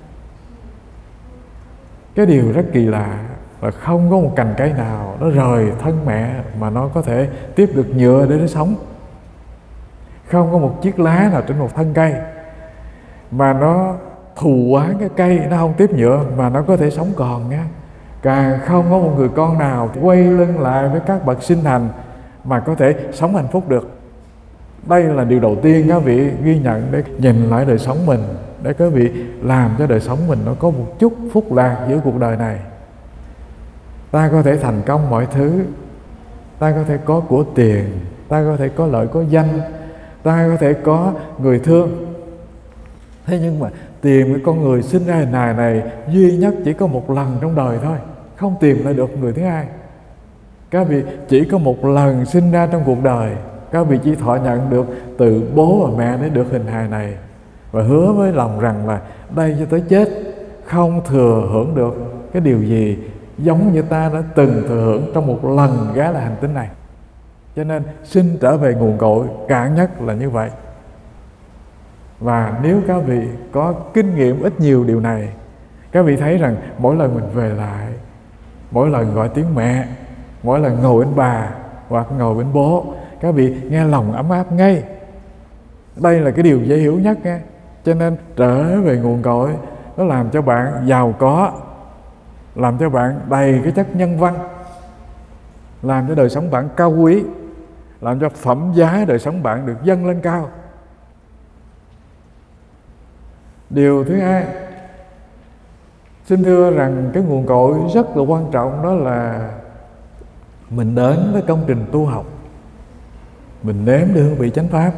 Cái điều rất kỳ lạ là không có một cành cây nào nó rời thân mẹ mà nó có thể tiếp được nhựa để nó sống. Không có một chiếc lá nào trên một thân cây mà nó thù oán cái cây, nó không tiếp nhựa mà nó có thể sống còn nha. Càng không có một người con nào quay lưng lại với các bậc sinh thành mà có thể sống hạnh phúc được. Đây là điều đầu tiên các vị ghi nhận để nhìn lại đời sống mình, để các vị làm cho đời sống mình nó có một chút phúc lạc giữa cuộc đời này. Ta có thể thành công mọi thứ, ta có thể có của tiền, ta có thể có lợi có danh, ta có thể có người thương. Thế nhưng mà tìm cái con người sinh ra hình hài này duy nhất chỉ có một lần trong đời thôi, không tìm lại được người thứ hai. Các vị chỉ có một lần sinh ra trong cuộc đời, các vị chỉ thọ nhận được từ bố và mẹ để được hình hài này, và hứa với lòng rằng là đây cho tới chết không thừa hưởng được cái điều gì giống như ta đã từng thừa hưởng trong một lần ghé lại hành tinh này. Cho nên xin trở về nguồn cội, cạn nhất là như vậy. Và nếu các vị có kinh nghiệm ít nhiều điều này, Các vị thấy rằng mỗi lần mình về lại, mỗi lần gọi tiếng mẹ, mỗi lần ngồi bên bà hoặc ngồi bên bố, các vị nghe lòng ấm áp ngay. Đây là cái điều dễ hiểu nhất nha. Cho nên trở về nguồn cội, nó làm cho bạn giàu có, làm cho bạn đầy cái chất nhân văn, làm cho đời sống bạn cao quý, làm cho phẩm giá đời sống bạn được dâng lên cao. Điều thứ hai, xin thưa rằng cái nguồn cội rất là quan trọng, đó là mình đến với công trình tu học, mình nếm được hương vị chánh pháp.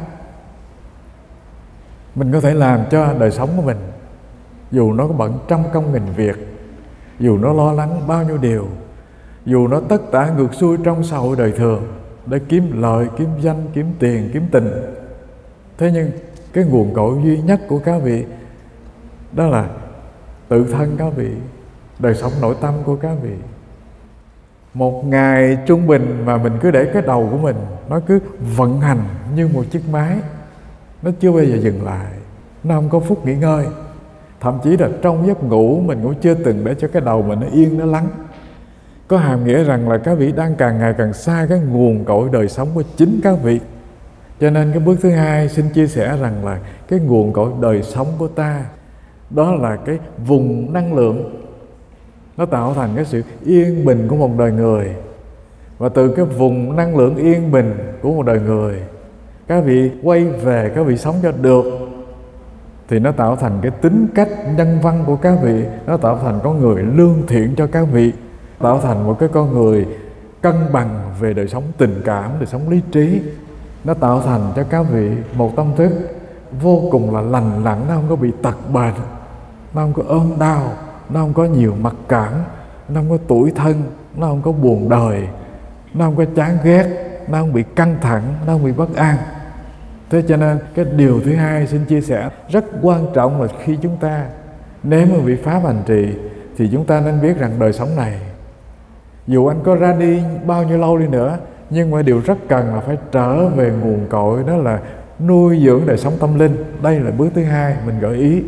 Mình có thể làm cho đời sống của mình, dù nó có bận trăm công nghìn việc, dù nó lo lắng bao nhiêu điều, dù nó tất tả ngược xuôi trong xã hội đời thường để kiếm lợi, kiếm danh, kiếm tiền, kiếm tình. Thế nhưng cái nguồn cội duy nhất của các vị đó là tự thân các vị, đời sống nội tâm của các vị. Một ngày trung bình mà mình cứ để cái đầu của mình nó cứ vận hành như một chiếc máy, nó chưa bao giờ dừng lại, nó không có phút nghỉ ngơi. Thậm chí là trong giấc ngủ mình cũng chưa từng để cho cái đầu mình nó yên, nó lắng. Có hàm nghĩa rằng là các vị đang càng ngày càng xa cái nguồn cội đời sống của chính các vị. Cho nên cái bước thứ hai xin chia sẻ rằng là cái nguồn cội đời sống của ta, đó là cái vùng năng lượng, nó tạo thành cái sự yên bình của một đời người. Và từ cái vùng năng lượng yên bình của một đời người, các vị quay về, các vị sống cho được, thì nó tạo thành cái tính cách nhân văn của các vị, nó tạo thành con người lương thiện cho các vị, tạo thành một cái con người cân bằng về đời sống tình cảm, đời sống lý trí. Nó tạo thành cho các vị một tâm thức vô cùng là lành lặn, nó không có bị tật bệnh, nó không có ốm đau, nó không có nhiều mặc cảm, nó không có tủi thân, nó không có buồn đời, nó không có chán ghét, nó không bị căng thẳng, nó không bị bất an. Thế cho nên cái điều thứ hai xin chia sẻ rất quan trọng là khi chúng ta nếm một vị pháp hành trì, thì chúng ta nên biết rằng đời sống này, dù anh có ra đi bao nhiêu lâu đi nữa, nhưng mà điều rất cần là phải trở về nguồn cội, đó là nuôi dưỡng đời sống tâm linh. Đây là bước thứ hai mình gợi ý.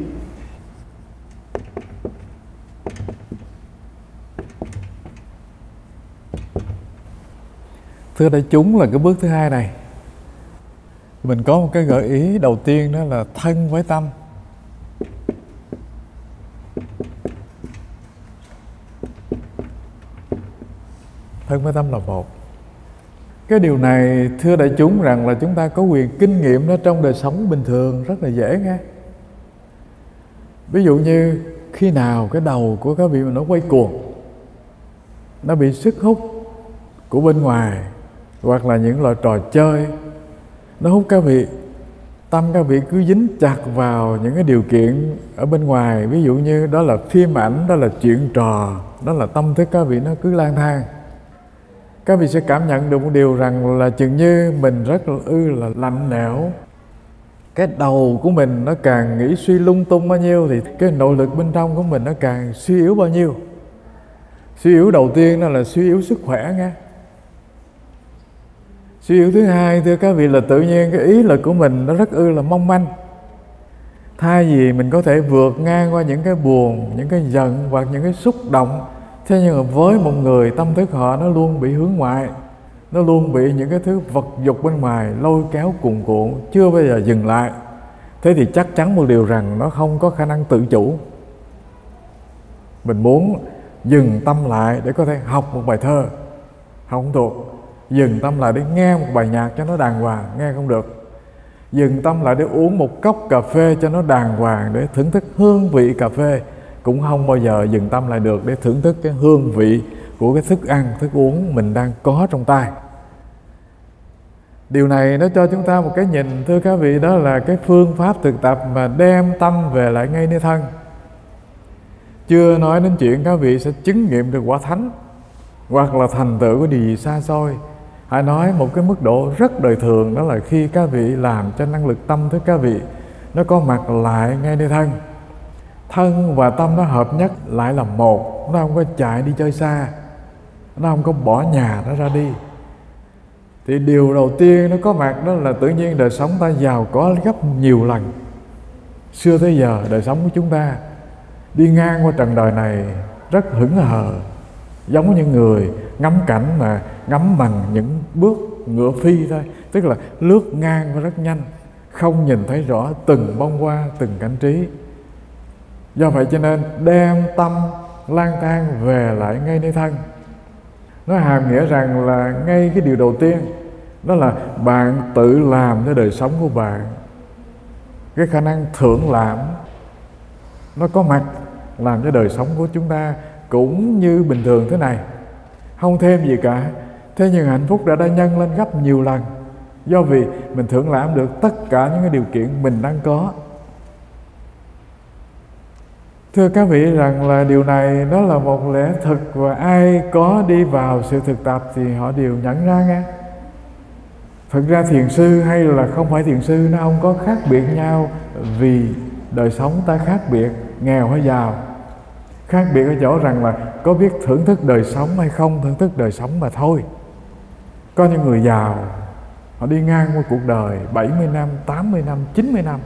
Thưa đại chúng, là cái bước thứ hai này, mình có một cái gợi ý đầu tiên, đó là thân với tâm. Thân với tâm là một. Cái điều này thưa đại chúng rằng là chúng ta có quyền kinh nghiệm nó trong đời sống bình thường rất là dễ nghe. Ví dụ như khi nào cái đầu của các vị mà nó quay cuồng, nó bị sức hút của bên ngoài, hoặc là những loại trò chơi nó hút các vị, tâm các vị cứ dính chặt vào những cái điều kiện ở bên ngoài. Ví dụ như đó là phim ảnh, đó là chuyện trò, đó là tâm thức các vị nó cứ lang thang. Các vị sẽ cảm nhận được một điều rằng là chừng như mình rất là lạnh lẽo. Cái đầu của mình nó càng nghĩ suy lung tung bao nhiêu, thì cái nội lực bên trong của mình nó càng suy yếu bao nhiêu. Suy yếu đầu tiên đó là suy yếu sức khỏe nghe. Suy yếu thứ hai thưa các vị là tự nhiên cái ý lực của mình nó rất là mong manh. Thay vì mình có thể vượt ngang qua những cái buồn, những cái giận hoặc những cái xúc động, thế nhưng mà với một người tâm thức họ nó luôn bị hướng ngoại, nó luôn bị những cái thứ vật dục bên ngoài lôi kéo cuồn cuộn, chưa bao giờ dừng lại. Thế thì chắc chắn một điều rằng nó không có khả năng tự chủ. Mình muốn dừng tâm lại để có thể học một bài thơ, học không thuộc. Dừng tâm lại để nghe một bài nhạc cho nó đàng hoàng, nghe không được. Dừng tâm lại để uống một cốc cà phê cho nó đàng hoàng, để thưởng thức hương vị cà phê, cũng không bao giờ dừng tâm lại được để thưởng thức cái hương vị của cái thức ăn, thức uống mình đang có trong tay. Điều này nó cho chúng ta một cái nhìn thưa các vị, đó là cái phương pháp thực tập mà đem tâm về lại ngay nơi thân. Chưa nói đến chuyện các vị sẽ chứng nghiệm được quả thánh, hoặc là thành tựu của điều gì xa xôi. Hãy nói một cái mức độ rất đời thường, đó là khi các vị làm cho năng lực tâm thức các vị nó có mặt lại ngay nơi thân. Thân và tâm nó hợp nhất lại là một, nó không có chạy đi chơi xa, nó không có bỏ nhà nó ra đi. Thì điều đầu tiên nó có mặt đó là tự nhiên đời sống ta giàu có gấp nhiều lần xưa tới giờ đời sống của chúng ta. đi ngang qua trần đời này rất hững hờ, giống như người ngắm cảnh mà ngắm bằng những bước ngựa phi thôi, tức là lướt ngang và rất nhanh, không nhìn thấy rõ từng bông hoa, từng cảnh trí. Do vậy cho nên đem tâm lang thang về lại ngay nơi thân. Nó hàm nghĩa rằng là ngay cái điều đầu tiên đó là bạn tự làm cho đời sống của bạn. Cái khả năng thưởng lãm nó có mặt làm cho đời sống của chúng ta cũng như bình thường thế này, không thêm gì cả. Thế nhưng hạnh phúc đã nhân lên gấp nhiều lần, do vì mình thưởng lãm được tất cả những cái điều kiện mình đang có. Thưa các vị rằng là điều này nó là một lẽ thực, và ai có đi vào sự thực tập thì họ đều nhận ra nghe. Thực ra thiền sư hay là không phải thiền sư nó không có khác biệt nhau, vì đời sống ta khác biệt, nghèo hay giàu. Khác biệt ở chỗ rằng là có biết thưởng thức đời sống hay không thưởng thức đời sống mà thôi. Có những người giàu, họ đi ngang qua cuộc đời 70 năm, 80 năm, 90 năm.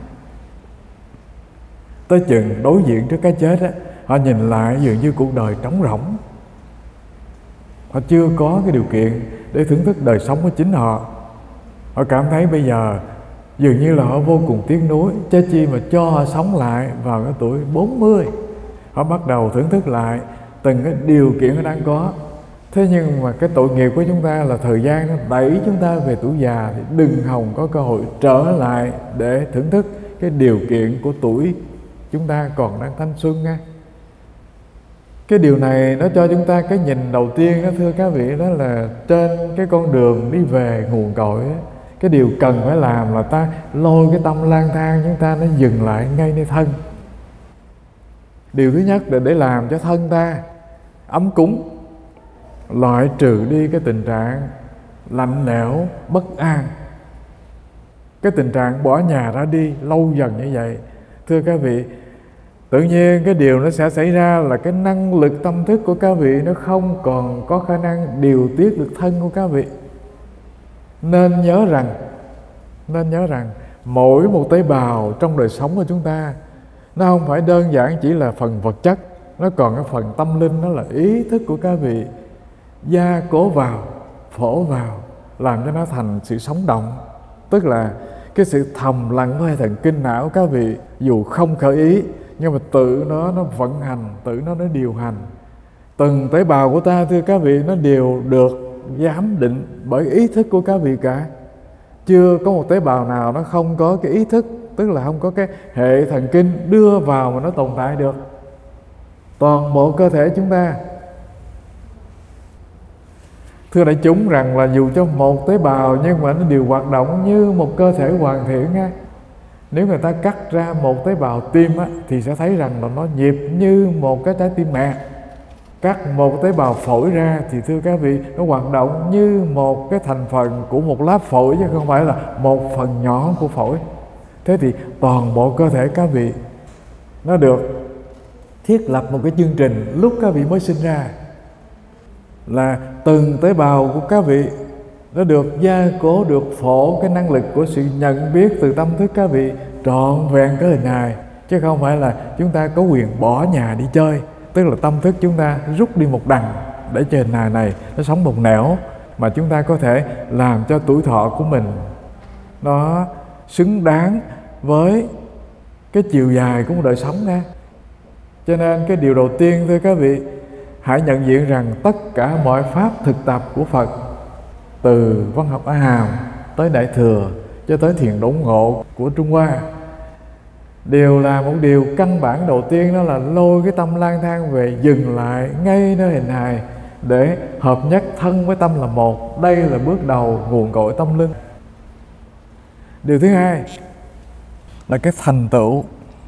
Tới chừng đối diện trước cái chết á, họ nhìn lại dường như cuộc đời trống rỗng. Họ chưa có cái điều kiện để thưởng thức đời sống của chính họ. Họ cảm thấy bây giờ dường như là họ vô cùng tiếc nuối, chớ chi mà cho họ sống lại vào cái tuổi 40. Họ bắt đầu thưởng thức lại từng cái điều kiện họ đang có. Thế nhưng mà cái tội nghiệp của chúng ta là thời gian nó đẩy chúng ta về tuổi già, thì đừng hòng có cơ hội trở lại để thưởng thức cái điều kiện của tuổi chúng ta còn đang thanh xuân nha. Cái điều này nó cho chúng ta cái nhìn đầu tiên đó, thưa các vị, đó là trên cái con đường đi về nguồn cội đó, cái điều cần phải làm là ta lôi cái tâm lang thang chúng ta nó dừng lại ngay nơi thân. Điều thứ nhất là để làm cho thân ta ấm cúng, loại trừ đi cái tình trạng lạnh lẽo, bất an, cái tình trạng bỏ nhà ra đi lâu dần như vậy. Thưa các vị, tự nhiên cái điều nó sẽ xảy ra là cái năng lực tâm thức của các vị nó không còn có khả năng điều tiết được thân của các vị. Nên nhớ rằng mỗi một tế bào trong đời sống của chúng ta nó không phải đơn giản chỉ là phần vật chất, nó còn cái phần tâm linh, đó là ý thức của các vị gia cố vào, phổ vào, làm cho nó thành sự sống động. Tức là cái sự thầm lặng với thần kinh não các vị, dù không khởi ý nhưng mà tự nó vận hành, tự nó điều hành. Từng tế bào của ta, thưa các vị, nó đều được giám định bởi ý thức của các vị cả. Chưa có một tế bào nào nó không có cái ý thức, tức là không có cái hệ thần kinh đưa vào mà nó tồn tại được. Toàn bộ cơ thể chúng ta, thưa đại chúng, rằng là dù cho một tế bào nhưng mà nó đều hoạt động như một cơ thể hoàn thiện á. Nếu người ta cắt ra một tế bào tim á, thì sẽ thấy rằng là nó nhịp như một cái trái tim mẹ. Cắt một tế bào phổi ra thì thưa các vị, nó hoạt động như một cái thành phần của một lá phổi, chứ không phải là một phần nhỏ của phổi. Thế thì toàn bộ cơ thể các vị nó được thiết lập một cái chương trình lúc các vị mới sinh ra, là từng tế bào của các vị nó được gia cố, được phổ cái năng lực của sự nhận biết từ tâm thức các vị trọn vẹn cái hình hài, chứ không phải là chúng ta có quyền bỏ nhà đi chơi. Tức là tâm thức chúng ta rút đi một đằng để cho hình hài này nó sống một nẻo, mà chúng ta có thể làm cho tuổi thọ của mình nó xứng đáng với cái chiều dài của một đời sống nha. Cho nên cái điều đầu tiên, thưa các vị, hãy nhận diện rằng tất cả mọi pháp thực tập của Phật, từ văn học A Hàm tới Đại Thừa cho tới thiền đốn ngộ của Trung Hoa, đều là một điều căn bản đầu tiên, đó là lôi cái tâm lang thang về dừng lại ngay nơi hình hài để hợp nhất thân với tâm là một. Đây là bước đầu nguồn cội tâm linh. Điều thứ hai là cái thành tựu.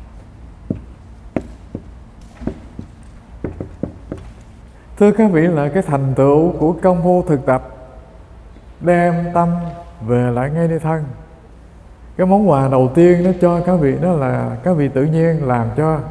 Thưa các vị, là cái thành tựu của công phu thực tập đem tâm về lại ngay nơi thân. Cái món quà đầu tiên nó cho các vị đó là các vị tự nhiên làm cho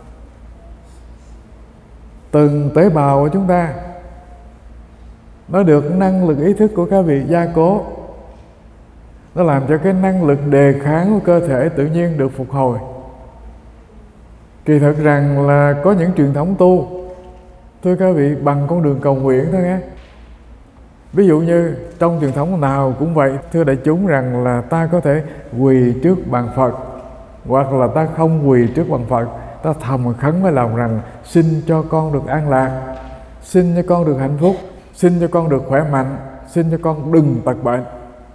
từng tế bào của chúng ta nó được năng lực ý thức của các vị gia cố. Nó làm cho cái năng lực đề kháng của cơ thể tự nhiên được phục hồi. Kỳ thực rằng là có những truyền thống tu, thưa các vị, bằng con đường cầu nguyện thôi nghe. Ví dụ như trong truyền thống nào cũng vậy, thưa đại chúng, rằng là ta có thể quỳ trước bàn Phật, hoặc là ta không quỳ trước bàn Phật, ta thầm khấn với lòng rằng xin cho con được an lạc, xin cho con được hạnh phúc, xin cho con được khỏe mạnh, xin cho con đừng tật bệnh.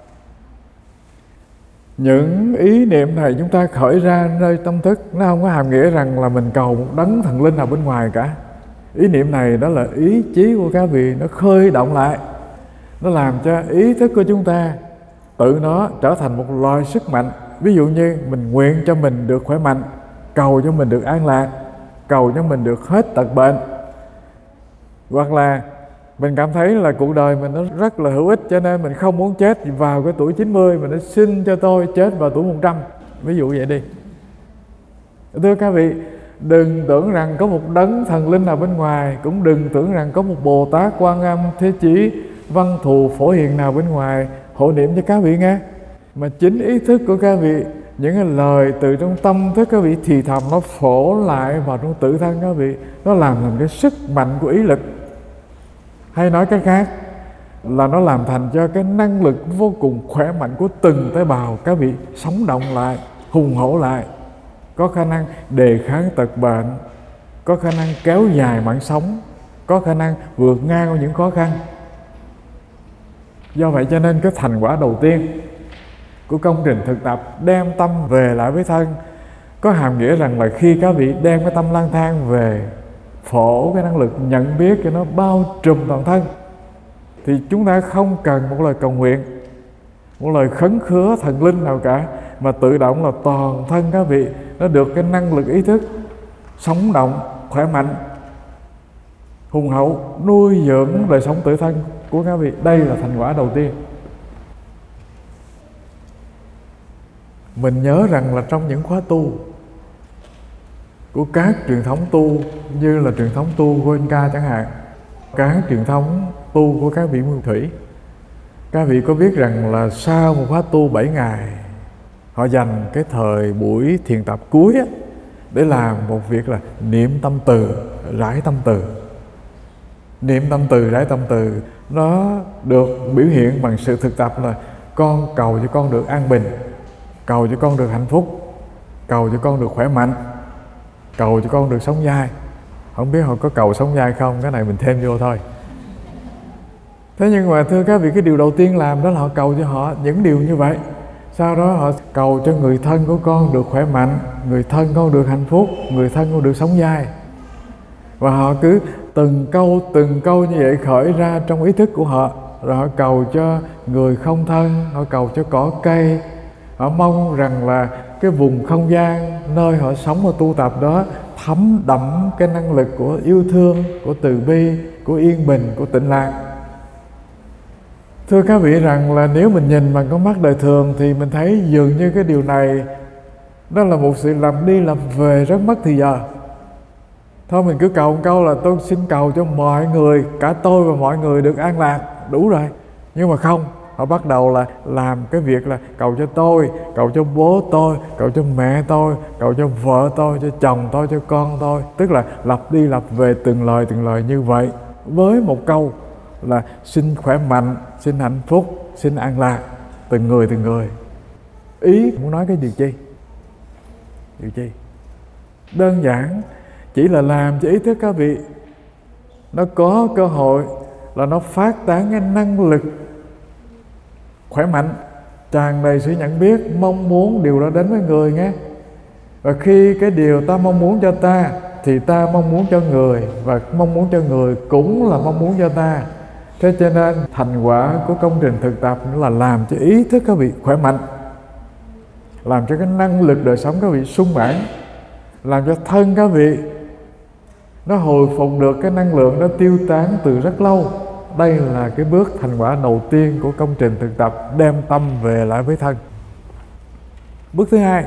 Những ý niệm này chúng ta khởi ra nơi tâm thức, nó không có hàm nghĩa rằng là mình cầu một đấng thần linh nào bên ngoài cả. Ý niệm này đó là ý chí của các vị, nó khơi động lại, nó làm cho ý thức của chúng ta tự nó trở thành một loại sức mạnh. Ví dụ như mình nguyện cho mình được khỏe mạnh, cầu cho mình được an lạc, cầu cho mình được hết tật bệnh. Hoặc là mình cảm thấy là cuộc đời mình nó rất là hữu ích, cho nên mình không muốn chết vào cái tuổi 90, mình nói xin cho tôi chết vào tuổi 100. Ví dụ vậy đi. Thưa các vị, đừng tưởng rằng có một đấng thần linh nào bên ngoài, cũng đừng tưởng rằng có một Bồ Tát, Quan Âm, Thế Chí, Văn Thù, Phổ Hiền nào bên ngoài hộ niệm cho các vị nghe. Mà chính ý thức của các vị, những cái lời từ trong tâm thức các vị thì thầm, nó phổ lại vào trong tự thân các vị, nó làm thành cái sức mạnh của ý lực. Hay nói cách khác là nó làm thành cho cái năng lực vô cùng khỏe mạnh của từng tế bào các vị sống động lại, hùng hổ lại, có khả năng đề kháng tật bệnh, có khả năng kéo dài mạng sống, có khả năng vượt ngang những khó khăn. Do vậy cho nên cái thành quả đầu tiên của công trình thực tập đem tâm về lại với thân có hàm nghĩa rằng là khi các vị đem cái tâm lang thang về, phổ cái năng lực nhận biết cho nó bao trùm toàn thân, thì chúng ta không cần một lời cầu nguyện, một lời khấn khứa thần linh nào cả, mà tự động là toàn thân các vị nó được cái năng lực ý thức sống động, khỏe mạnh, hùng hậu, nuôi dưỡng đời sống tự thân của các vị. Đây là thành quả đầu tiên. Mình nhớ rằng là trong những khóa tu của các truyền thống tu, như là truyền thống tu của Anh Ca chẳng hạn, các truyền thống tu của các vị Nguyên Thủy, các vị có biết rằng là sau một khóa tu 7 ngày, họ dành cái thời buổi thiền tập cuối á, để làm một việc là niệm tâm từ, rải tâm từ. Niệm tâm từ, rải tâm từ, nó được biểu hiện bằng sự thực tập là con cầu cho con được an bình, cầu cho con được hạnh phúc, cầu cho con được khỏe mạnh, cầu cho con được sống dai. Không biết họ có cầu sống dai không, cái này mình thêm vô thôi. Thế nhưng mà thưa các vị, cái điều đầu tiên làm đó là họ cầu cho họ những điều như vậy. Sau đó họ cầu cho người thân của con được khỏe mạnh, người thân con được hạnh phúc, người thân con được sống dai. Và họ cứ từng câu như vậy khởi ra trong ý thức của họ. Rồi họ cầu cho người không thân, họ cầu cho cỏ cây. Họ mong rằng là cái vùng không gian nơi họ sống và tu tập đó thấm đậm cái năng lực của yêu thương, của từ bi, của yên bình, của tịnh lạc. Thưa các vị rằng là nếu mình nhìn bằng con mắt đời thường thì mình thấy dường như cái điều này đó là một sự lặp đi lặp về rất mất thời giờ. Thôi mình cứ cầu một câu là tôi xin cầu cho mọi người, cả tôi và mọi người được an lạc, đủ rồi. Nhưng mà không, họ bắt đầu là làm cái việc là cầu cho tôi, cầu cho bố tôi, cầu cho mẹ tôi, cầu cho vợ tôi, cho chồng tôi, cho con tôi. Tức là lặp đi lặp về từng lời như vậy, với một câu là xin khỏe mạnh, xin hạnh phúc, xin an lạc, từng người. Ý muốn nói cái điều chi? Điều chi? Đơn giản chỉ là làm cho ý thức các vị nó có cơ hội là nó phát tán cái năng lực khỏe mạnh, tràn đầy sự nhận biết, mong muốn điều đó đến với người nghe. Và khi cái điều ta mong muốn cho ta thì ta mong muốn cho người, và mong muốn cho người cũng là mong muốn cho ta. Thế cho nên thành quả của công trình thực tập là làm cho ý thức các vị khỏe mạnh, làm cho cái năng lực đời sống các vị sung mãn, làm cho thân các vị nó hồi phục được cái năng lượng đó tiêu tán từ rất lâu. Đây là cái bước thành quả đầu tiên của công trình thực tập đem tâm về lại với thân. Bước thứ hai,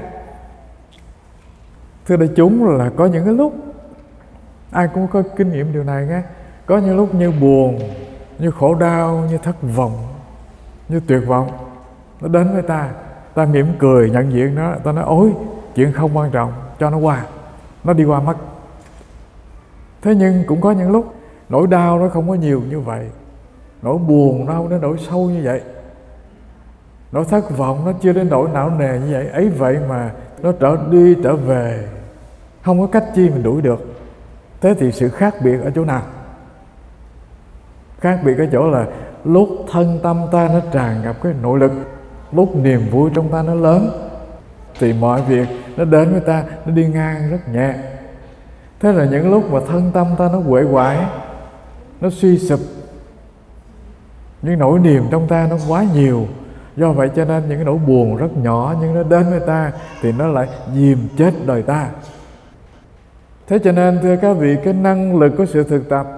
thưa đại chúng, là có những cái lúc ai cũng có kinh nghiệm điều này nghe. Có những lúc như buồn, như khổ đau, như thất vọng, như tuyệt vọng nó đến với ta. Ta mỉm cười nhận diện nó, ta nói ôi chuyện không quan trọng, cho nó qua. nó đi qua mất. Thế nhưng cũng có những lúc nỗi đau nó không có nhiều như vậy, nỗi buồn nó không đến nỗi sâu như vậy, nỗi thất vọng nó chưa đến nỗi não nề như vậy. Ấy vậy mà nó trở về, không có cách chi mình đuổi được. Thế thì sự khác biệt ở chỗ nào? Khác biệt ở chỗ là lúc thân tâm ta nó tràn ngập cái nội lực, lúc niềm vui trong ta nó lớn, thì mọi việc nó đến với ta, nó đi ngang rất nhẹ. Thế là những lúc mà thân tâm ta nó uể oải, nó suy sụp, những nỗi niềm trong ta nó quá nhiều, do vậy cho nên những cái nỗi buồn rất nhỏ nhưng nó đến với ta thì nó lại dìm chết đời ta. Thế cho nên thưa các vị, cái năng lực của sự thực tập,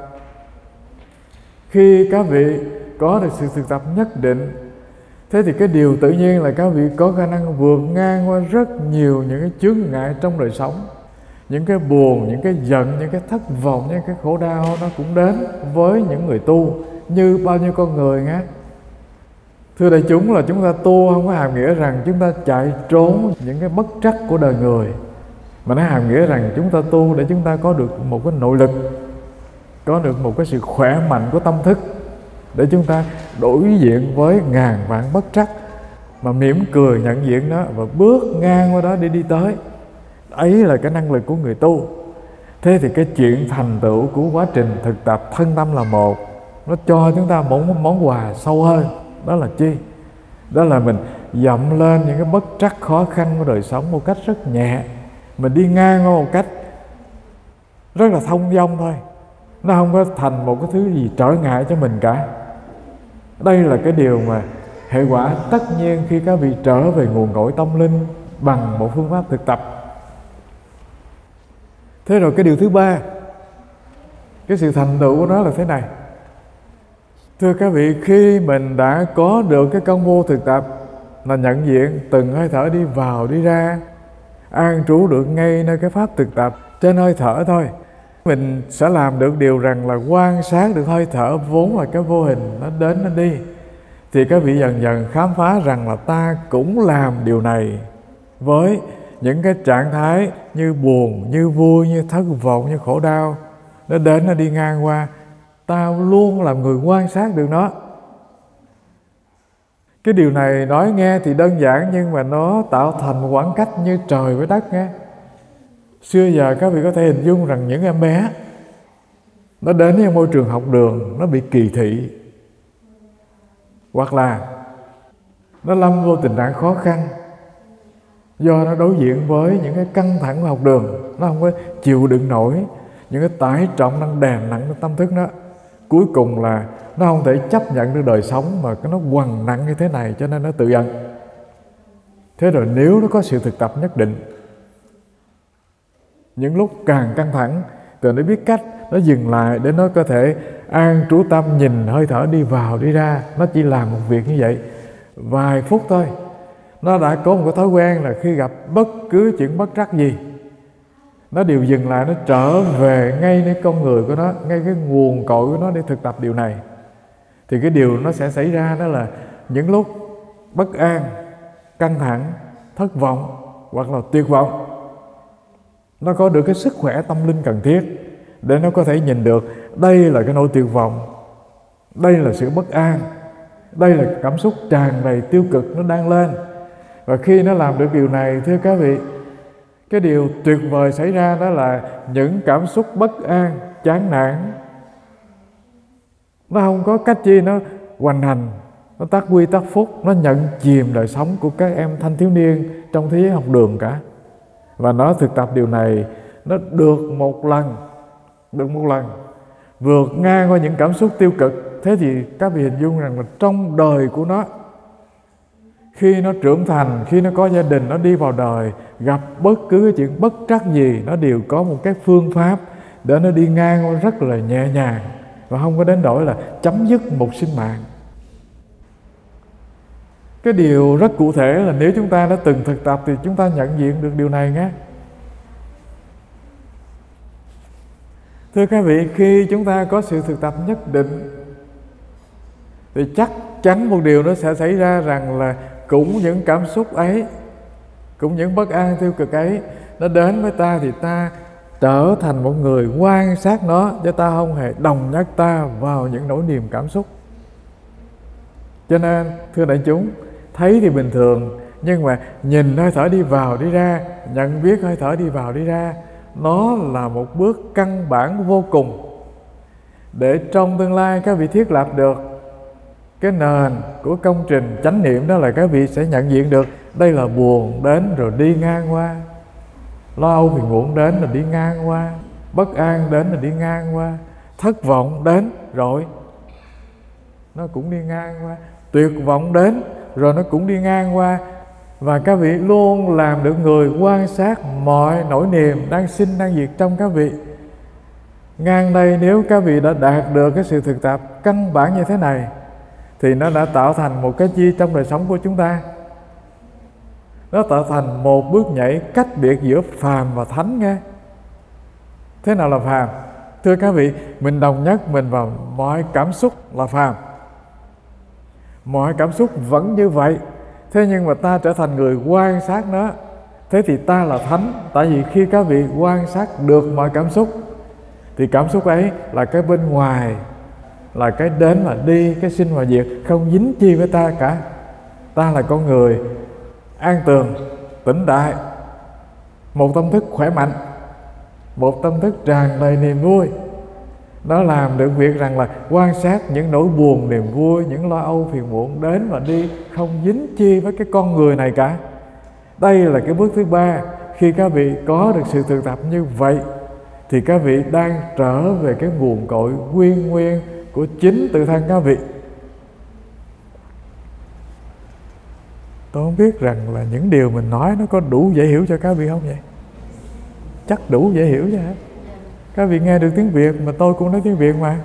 khi các vị có được sự thực tập nhất định, thế thì cái điều tự nhiên là các vị có khả năng vượt ngang qua rất nhiều những cái chướng ngại trong đời sống. Những cái buồn, những cái giận, những cái thất vọng, những cái khổ đau nó cũng đến với những người tu như bao nhiêu con người nghe. Thưa đại chúng, là chúng ta tu không có hàm nghĩa rằng chúng ta chạy trốn những cái bất trắc của đời người, mà nó hàm nghĩa rằng chúng ta tu để chúng ta có được một cái nội lực, có được một cái sự khỏe mạnh của tâm thức, để chúng ta đối diện với ngàn vạn bất trắc mà mỉm cười nhận diện nó và bước ngang qua đó để đi tới. Ấy là cái năng lực của người tu. Thế thì cái chuyện thành tựu của quá trình thực tập thân tâm là một, nó cho chúng ta một món quà sâu hơn. Đó là chi? Đó là mình dậm lên những cái bất trắc khó khăn của đời sống một cách rất nhẹ. Mình đi ngang qua một cách rất là thông dong thôi, nó không có thành một cái thứ gì trở ngại cho mình cả. Đây là cái điều mà hệ quả tất nhiên khi các vị trở về nguồn cội tâm linh bằng một phương pháp thực tập. Thế rồi cái điều thứ ba, cái sự thành tựu của nó là thế này. Thưa các vị, khi mình đã có được cái công vô thực tập là nhận diện từng hơi thở đi vào đi ra, an trú được ngay nơi cái pháp thực tập trên hơi thở thôi, mình sẽ làm được điều rằng là quan sát được hơi thở vốn là cái vô hình, nó đến nó đi. Thì các vị dần dần khám phá rằng là ta cũng làm điều này với những cái trạng thái như buồn, như vui, như thất vọng, như khổ đau. Nó đến nó đi ngang qua, ta luôn làm người quan sát được nó. Cái điều này nói nghe thì đơn giản, nhưng mà nó tạo thành một khoảng cách như trời với đất nghe. Xưa giờ các vị có thể hình dung rằng những em bé nó đến với môi trường học đường, nó bị kỳ thị, hoặc là nó lâm vô tình trạng khó khăn do nó đối diện với những cái căng thẳng của học đường, nó không có chịu đựng nổi những cái tải trọng đang đè nặng trong tâm thức nó. Cuối cùng là nó không thể chấp nhận được đời sống mà nó quằn nặng như thế này, cho nên nó tự giận. Thế rồi nếu nó có sự thực tập nhất định, những lúc càng căng thẳng thì nó biết cách nó dừng lại để nó có thể an trú tâm, nhìn hơi thở đi vào đi ra. Nó chỉ làm một việc như vậy vài phút thôi, nó đã có một cái thói quen là khi gặp bất cứ chuyện bất trắc gì, nó đều dừng lại, nó trở về ngay nơi con người của nó, ngay cái nguồn cội của nó để thực tập điều này. Thì cái điều nó sẽ xảy ra đó là những lúc bất an, căng thẳng, thất vọng hoặc là tuyệt vọng, nó có được cái sức khỏe tâm linh cần thiết để nó có thể nhìn được đây là cái nỗi tuyệt vọng, đây là sự bất an, đây là cảm xúc tràn đầy tiêu cực nó đang lên. Và khi nó làm được điều này, thưa các vị, cái điều tuyệt vời xảy ra đó là những cảm xúc bất an, chán nản, nó không có cách chi nó hoành hành, nó tắc quy tắc phúc, nó nhận chìm đời sống của các em thanh thiếu niên trong thế giới học đường cả. Và nó thực tập điều này, nó được một lần vượt ngang qua những cảm xúc tiêu cực. Thế thì các vị hình dung rằng là trong đời của nó, khi nó trưởng thành, khi nó có gia đình, nó đi vào đời, gặp bất cứ cái chuyện bất trắc gì, nó đều có một cái phương pháp để nó đi ngang qua rất là nhẹ nhàng, và không có đến nỗi là chấm dứt một sinh mạng. Cái điều rất cụ thể là nếu chúng ta đã từng thực tập thì chúng ta nhận diện được điều này nhé. Thưa các vị, khi chúng ta có sự thực tập nhất định thì chắc chắn một điều nó sẽ xảy ra rằng là cũng những cảm xúc ấy, cũng những bất an tiêu cực ấy, nó đến với ta thì ta trở thành một người quan sát nó, chứ ta không hề đồng nhất ta vào những nỗi niềm cảm xúc. Cho nên thưa đại chúng, thấy thì bình thường, nhưng mà nhìn hơi thở đi vào đi ra, nhận biết hơi thở đi vào đi ra, nó là một bước căn bản vô cùng để trong tương lai các vị thiết lập được cái nền của công trình chánh niệm. Đó là các vị sẽ nhận diện được đây là buồn đến rồi đi ngang qua, lo âu phiền muộn đến rồi đi ngang qua, bất an đến rồi đi ngang qua, thất vọng đến rồi nó cũng đi ngang qua, tuyệt vọng đến rồi nó cũng đi ngang qua. Và các vị luôn làm được người quan sát mọi nỗi niềm đang sinh đang diệt trong các vị. Ngang đây, nếu các vị đã đạt được cái sự thực tập căn bản như thế này thì nó đã tạo thành một cái chi trong đời sống của chúng ta. Nó tạo thành một bước nhảy cách biệt giữa phàm và thánh nghe. Thế nào là phàm? Thưa các vị, mình đồng nhất mình vào mọi cảm xúc là phàm. Mọi cảm xúc vẫn như vậy, thế nhưng mà ta trở thành người quan sát nó, thế thì ta là thánh. Tại vì khi các vị quan sát được mọi cảm xúc thì cảm xúc ấy là cái bên ngoài, là cái đến và đi, cái sinh và diệt, không dính chi với ta cả. Ta là con người an tường, tĩnh đại, một tâm thức khỏe mạnh, một tâm thức tràn đầy niềm vui. Nó làm được việc rằng là quan sát những nỗi buồn, niềm vui, những lo âu, phiền muộn đến và đi, không dính chi với cái con người này cả. Đây là cái bước thứ ba. Khi các vị có được sự thực tập như vậy thì các vị đang trở về cái nguồn cội nguyên nguyên của chính tự thân các vị. Tôi không biết rằng là những điều mình nói nó có đủ dễ hiểu cho các vị không vậy? Chắc đủ dễ hiểu chứ hả? Các vị nghe được tiếng Việt mà tôi cũng nói tiếng Việt mà.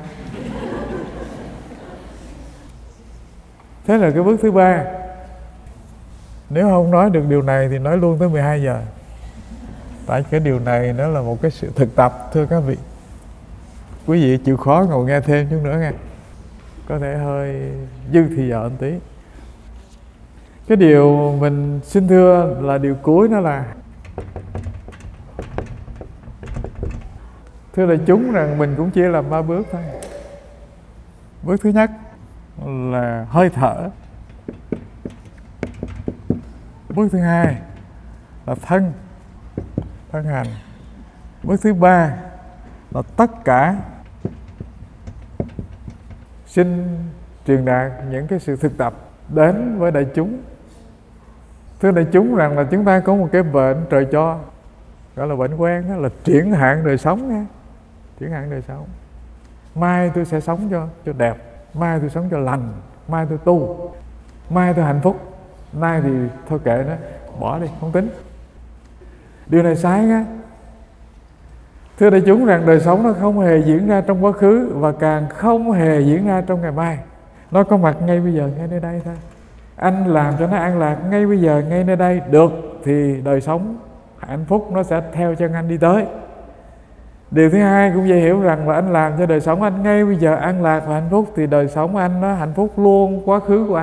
Thế là cái bước thứ ba. Nếu không nói được điều này thì nói luôn tới 12 giờ. Tại cái điều này nó là một cái sự thực tập, thưa các vị. Quý vị chịu khó ngồi nghe thêm chút nữa nghe. Có thể hơi dư thì giờ một tí. Cái điều mình xin thưa là điều cuối, nó là thưa đại chúng rằng mình cũng chia làm 3 bước thôi. Bước thứ nhất là hơi thở. Bước thứ hai là thân hành. Bước thứ ba là tất cả xin truyền đạt những cái sự thực tập đến với đại chúng. Thưa đại chúng rằng là chúng ta có một cái bệnh trời cho, gọi là bệnh quen, đó là triển hạn đời sống nha. Triển hạn đời sống. Mai tôi sẽ sống cho đẹp, mai tôi sống cho lành, mai tôi tu, mai tôi hạnh phúc, nay thì thôi kệ nó, bỏ đi, không tính. Điều này sai nha. Thưa đại chúng rằng đời sống nó không hề diễn ra trong quá khứ và càng không hề diễn ra trong ngày mai. Nó có mặt ngay bây giờ, ngay nơi đây thôi. Anh làm cho nó an lạc ngay bây giờ, ngay nơi đây được thì đời sống hạnh phúc nó sẽ theo chân anh đi tới. Điều thứ hai cũng dễ hiểu rằng là anh làm cho đời sống anh ngay bây giờ an lạc và hạnh phúc thì đời sống anh nó hạnh phúc luôn quá khứ của anh.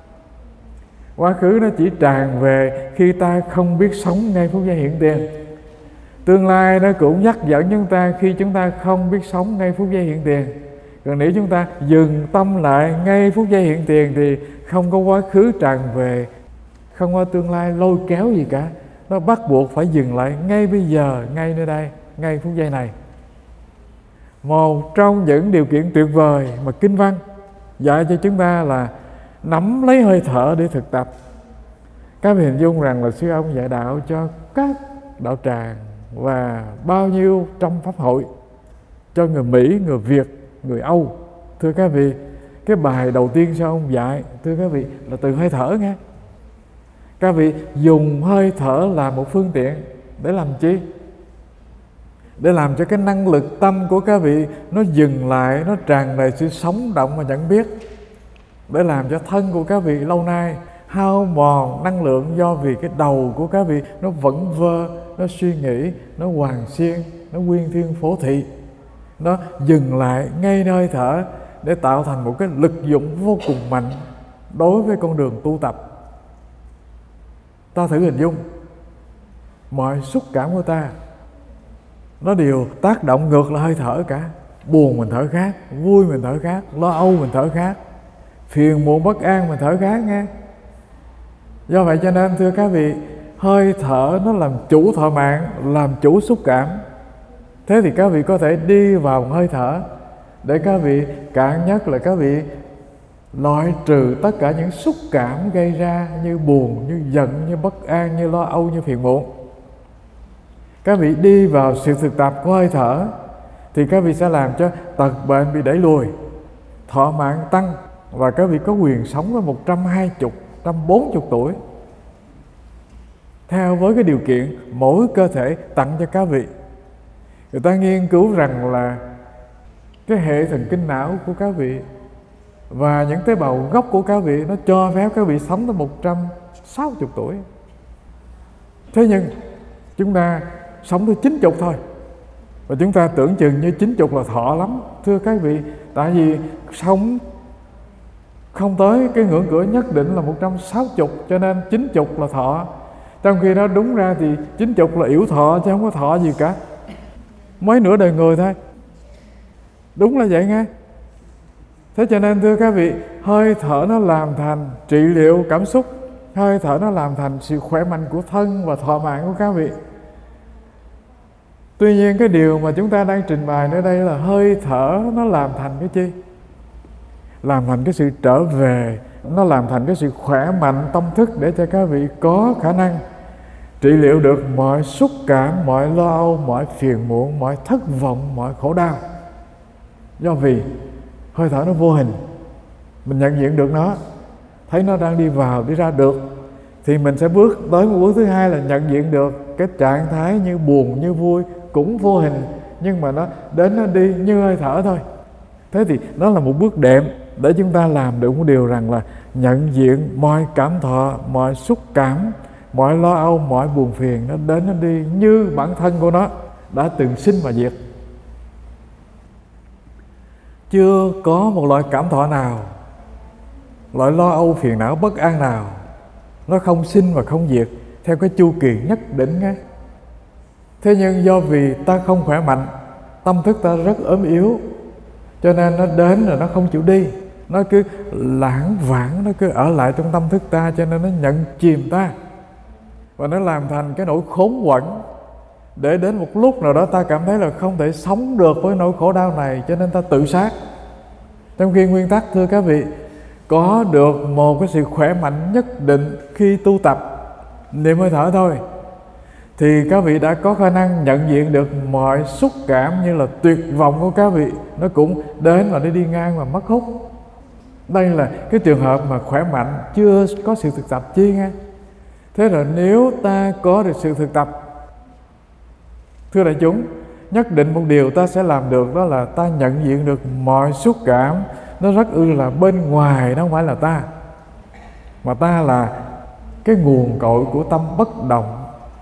Quá khứ nó chỉ tràn về khi ta không biết sống ngay phút giây hiện tiền. Tương lai nó cũng nhắc dẫn chúng ta khi chúng ta không biết sống ngay phút giây hiện tiền. Còn nếu chúng ta dừng tâm lại ngay phút giây hiện tiền thì không có quá khứ tràn về, không có tương lai lôi kéo gì cả. Nó bắt buộc phải dừng lại ngay bây giờ, ngay nơi đây, ngay phút giây này. Một trong những điều kiện tuyệt vời mà Kinh Văn dạy cho chúng ta là nắm lấy hơi thở để thực tập. Các vị hình dung rằng là sư ông dạy đạo cho các đạo tràng và bao nhiêu trong pháp hội, cho người Mỹ, người Việt, người Âu. Thưa các vị, cái bài đầu tiên sư ông dạy, thưa các vị, là từ hơi thở nghe. Các vị dùng hơi thở làm một phương tiện để làm chi? Để làm cho cái năng lực tâm của các vị nó dừng lại, nó tràn đầy sự sống động và nhận biết. Để làm cho thân của các vị lâu nay hao mòn năng lượng do vì cái đầu của các vị nó vẩn vơ, nó suy nghĩ, nó hoàn xiên, nó quyên thiên phổ thị. Nó dừng lại ngay nơi thở để tạo thành một cái lực dụng vô cùng mạnh đối với con đường tu tập. Ta thử hình dung mọi xúc cảm của ta nó đều tác động ngược lại hơi thở cả. Buồn mình thở khác, vui mình thở khác, lo âu mình thở khác, phiền muộn bất an mình thở khác nghe. Do vậy cho nên thưa các vị, hơi thở nó làm chủ thọ mạng, làm chủ xúc cảm. Thế thì các vị có thể đi vào hơi thở để các vị cạn nhất là các vị loại trừ tất cả những xúc cảm gây ra như buồn, như giận, như bất an, như lo âu, như phiền muộn. Các vị đi vào sự thực tập của hơi thở thì các vị sẽ làm cho tật bệnh bị đẩy lùi, thọ mạng tăng, và các vị có quyền sống với 120, 140 tuổi, theo với cái điều kiện mỗi cơ thể tặng cho các vị. Người ta nghiên cứu rằng là cái hệ thần kinh não của các vị và những tế bào gốc của các vị nó cho phép các vị sống tới 160 tuổi. Thế nhưng chúng ta sống tới 90 thôi, và chúng ta tưởng chừng như 90 là thọ lắm. Thưa các vị, tại vì sống không tới cái ngưỡng cửa nhất định là 160, cho nên 90 là thọ. Trong khi đó đúng ra thì 90 là yểu thọ chứ không có thọ gì cả, mới nửa đời người thôi. Đúng là vậy nghe. Thế cho nên thưa các vị, hơi thở nó làm thành trị liệu cảm xúc, hơi thở nó làm thành sự khỏe mạnh của thân và thọ mạng của các vị. Tuy nhiên cái điều mà chúng ta đang trình bày ở đây là hơi thở nó làm thành cái chi? Làm thành cái sự trở về, nó làm thành cái sự khỏe mạnh tâm thức để cho các vị có khả năng trị liệu được mọi xúc cảm, mọi lo âu, mọi phiền muộn, mọi thất vọng, mọi khổ đau. Do vì hơi thở nó vô hình, mình nhận diện được nó, thấy nó đang đi vào, đi ra được, thì mình sẽ bước tới một bước thứ hai là nhận diện được cái trạng thái như buồn, như vui cũng vô hình, nhưng mà nó đến nó đi như hơi thở thôi. Thế thì nó là một bước đệm để chúng ta làm được một điều rằng là nhận diện mọi cảm thọ, mọi xúc cảm, mọi lo âu, mọi buồn phiền, nó đến nó đi như bản thân của nó đã từng sinh và diệt. Chưa có một loại cảm thọ nào, loại lo âu phiền não bất an nào nó không sinh và không diệt theo cái chu kỳ nhất định nghe. Thế nhưng do vì ta không khỏe mạnh, tâm thức ta rất ốm yếu, cho nên nó đến rồi nó không chịu đi, nó cứ lãng vãng, nó cứ ở lại trong tâm thức ta, cho nên nó nhận chìm ta và nó làm thành cái nỗi khốn quẫn, để đến một lúc nào đó ta cảm thấy là không thể sống được với nỗi khổ đau này, cho nên ta tự sát. Trong khi nguyên tắc thưa các vị, có được một cái sự khỏe mạnh nhất định khi tu tập niệm hơi thở thôi, thì các vị đã có khả năng nhận diện được mọi xúc cảm như là tuyệt vọng của các vị, nó cũng đến và nó đi ngang và mất hút. Đây là cái trường hợp mà khỏe mạnh chưa có sự thực tập chi nghe. Thế rồi nếu ta có được sự thực tập, thưa đại chúng, nhất định một điều ta sẽ làm được, đó là ta nhận diện được mọi xúc cảm nó rất là bên ngoài, nó không phải là ta, mà ta là cái nguồn cội của tâm bất động.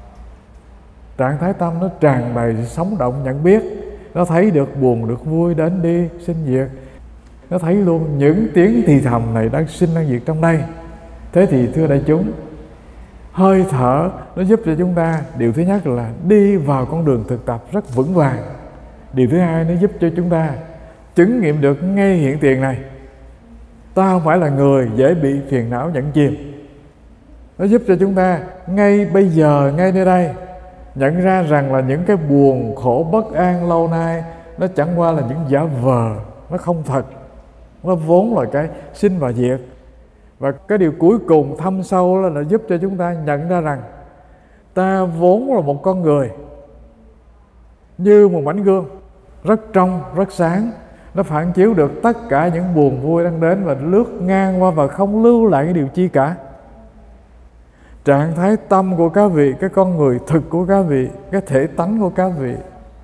Trạng thái tâm nó tràn đầy sống động nhận biết, nó thấy được buồn được vui, đến đi sinh diệt, nó thấy luôn những tiếng thì thầm này đang sinh đang diệt trong đây. Thế thì thưa đại chúng, hơi thở nó giúp cho chúng ta, điều thứ nhất là đi vào con đường thực tập rất vững vàng. Điều thứ hai, nó giúp cho chúng ta chứng nghiệm được ngay hiện tiền này, ta không phải là người dễ bị phiền não nhận chìm. Nó giúp cho chúng ta ngay bây giờ, ngay nơi đây, nhận ra rằng là những cái buồn khổ bất an lâu nay nó chẳng qua là những giả vờ, nó không thật, nó vốn là cái sinh và diệt. Và cái điều cuối cùng thâm sâu là nó giúp cho chúng ta nhận ra rằng ta vốn là một con người như một mảnh gương rất trong, rất sáng, nó phản chiếu được tất cả những buồn vui đang đến và lướt ngang qua và không lưu lại cái điều chi cả. Trạng thái tâm của các vị, cái con người thực của các vị, cái thể tánh của các vị,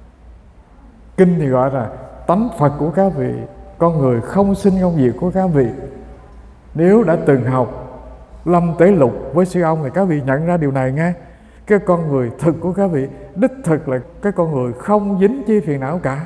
kinh thì gọi là tánh Phật của các vị, con người không sinh không diệt của các vị. Nếu đã từng học Lâm Tế Lục với sư ông thì các vị nhận ra điều này nghe. Cái con người thực của các vị đích thực là cái con người không dính chi phiền não cả.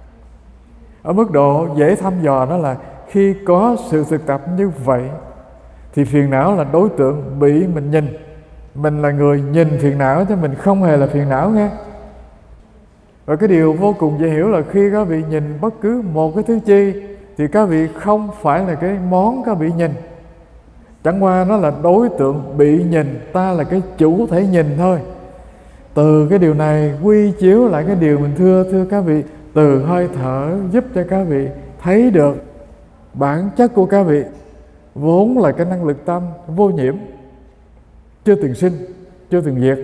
Ở mức độ dễ thăm dò đó là khi có sự thực tập như vậy thì phiền não là đối tượng bị mình nhìn. Mình là người nhìn phiền não chứ mình không hề là phiền não nghe. Và cái điều vô cùng dễ hiểu là khi các vị nhìn bất cứ một cái thứ chi thì các vị không phải là cái món các vị nhìn, chẳng qua nó là đối tượng bị nhìn, ta là cái chủ thể nhìn thôi. Từ cái điều này quy chiếu lại cái điều mình thưa các vị, từ hơi thở giúp cho các vị thấy được bản chất của các vị vốn là cái năng lực tâm vô nhiễm, chưa từng sinh, chưa từng diệt.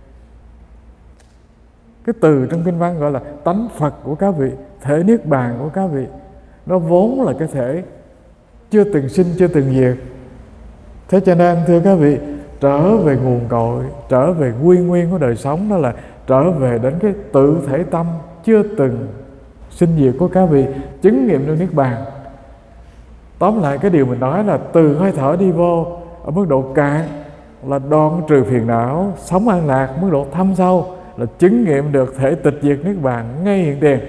Cái từ trong kinh văn gọi là tánh Phật của các vị, thể niết bàn của các vị, nó vốn là cái thể chưa từng sinh, chưa từng diệt. Thế cho nên thưa các vị, trở về nguồn cội, trở về quy nguyên của đời sống, đó là trở về đến cái tự thể tâm chưa từng sinh diệt của các vị, chứng nghiệm được niết bàn. Tóm lại cái điều mình nói là từ hơi thở đi vô ở mức độ cạn là đoạn trừ phiền não, sống an lạc. Mức độ thâm sâu là chứng nghiệm được thể tịch diệt niết bàn ngay hiện tiền.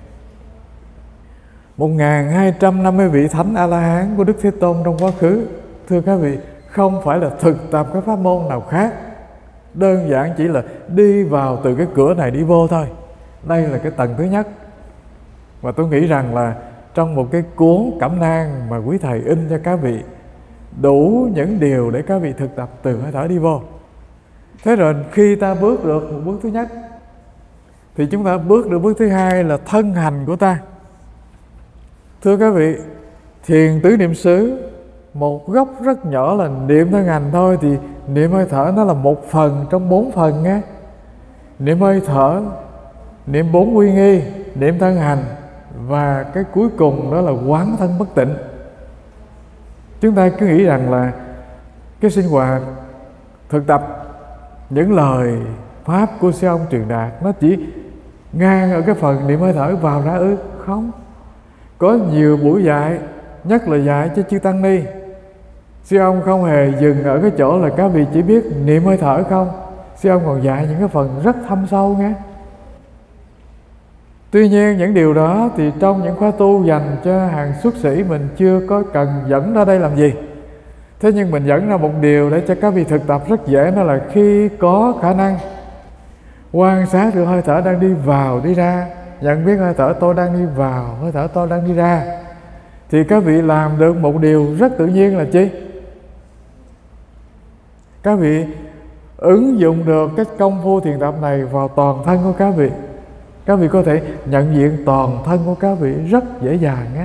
1250 vị thánh A-la-hán của Đức Thế Tôn trong quá khứ, thưa các vị, không phải là thực tập cái pháp môn nào khác, đơn giản chỉ là đi vào từ cái cửa này đi vô thôi. Đây là cái tầng thứ nhất. Và tôi nghĩ rằng là trong một cái cuốn cẩm nang mà quý thầy in cho các vị, đủ những điều để các vị thực tập từ hơi thở đi vô. Thế rồi khi ta bước được một bước thứ nhất thì chúng ta bước được bước thứ hai là thân hành của ta. Thưa các vị, thiền tứ niệm xứ, một góc rất nhỏ là niệm thân hành thôi, thì niệm hơi thở nó là một phần trong 4 phần nghe. Niệm hơi thở, niệm 4 uy nghi, niệm thân hành, và cái cuối cùng đó là quán thân bất tịnh. Chúng ta cứ nghĩ rằng là cái sinh hoạt thực tập những lời pháp của sư ông truyền đạt nó chỉ ngang ở cái phần niệm hơi thở vào ra ư? Không, có nhiều buổi dạy, nhất là dạy cho chư tăng ni, sư ông không hề dừng ở cái chỗ là các vị chỉ biết niệm hơi thở không. Sư ông còn dạy những cái phần rất thâm sâu nghe. Tuy nhiên những điều đó thì trong những khóa tu dành cho hàng xuất sĩ mình chưa có cần dẫn ra đây làm gì. Thế nhưng mình dẫn ra một điều để cho các vị thực tập rất dễ, đó là khi có khả năng quan sát được hơi thở đang đi vào đi ra, nhận biết hơi thở tôi đang đi vào, hơi thở tôi đang đi ra, thì các vị làm được một điều rất tự nhiên là chi? Các vị ứng dụng được cái công phu thiền tập này vào toàn thân của các vị. Các vị có thể nhận diện toàn thân của các vị rất dễ dàng á.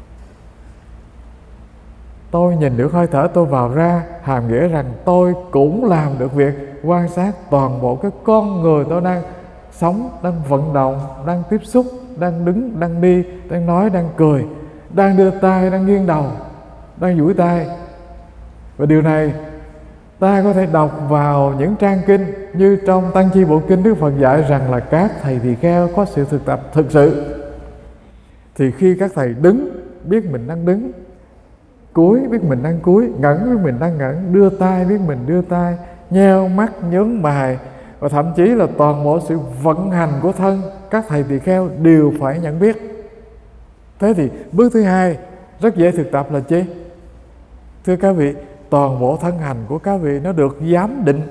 Tôi nhìn được hơi thở tôi vào ra, hàm nghĩa rằng tôi cũng làm được việc quan sát toàn bộ cái con người tôi đang sống, đang vận động, đang tiếp xúc, đang đứng, đang đi, đang nói, đang cười, đang đưa tay, đang nghiêng đầu, đang duỗi tay. Và điều này ta có thể đọc vào những trang kinh, như trong Tăng Chi Bộ Kinh, Đức Phật dạy rằng là các thầy tỳ kheo có sự thực tập thực sự. Thì khi các thầy đứng, biết mình đang đứng, cúi biết mình đang cúi, ngẩng biết mình đang ngẩng, đưa tay biết mình đưa tay, nheo mắt, nhướng mày, và thậm chí là toàn bộ sự vận hành của thân, các thầy tỳ kheo đều phải nhận biết. Thế thì bước thứ hai rất dễ thực tập là chi? Thưa các vị, toàn bộ thân hành của các vị nó được giám định,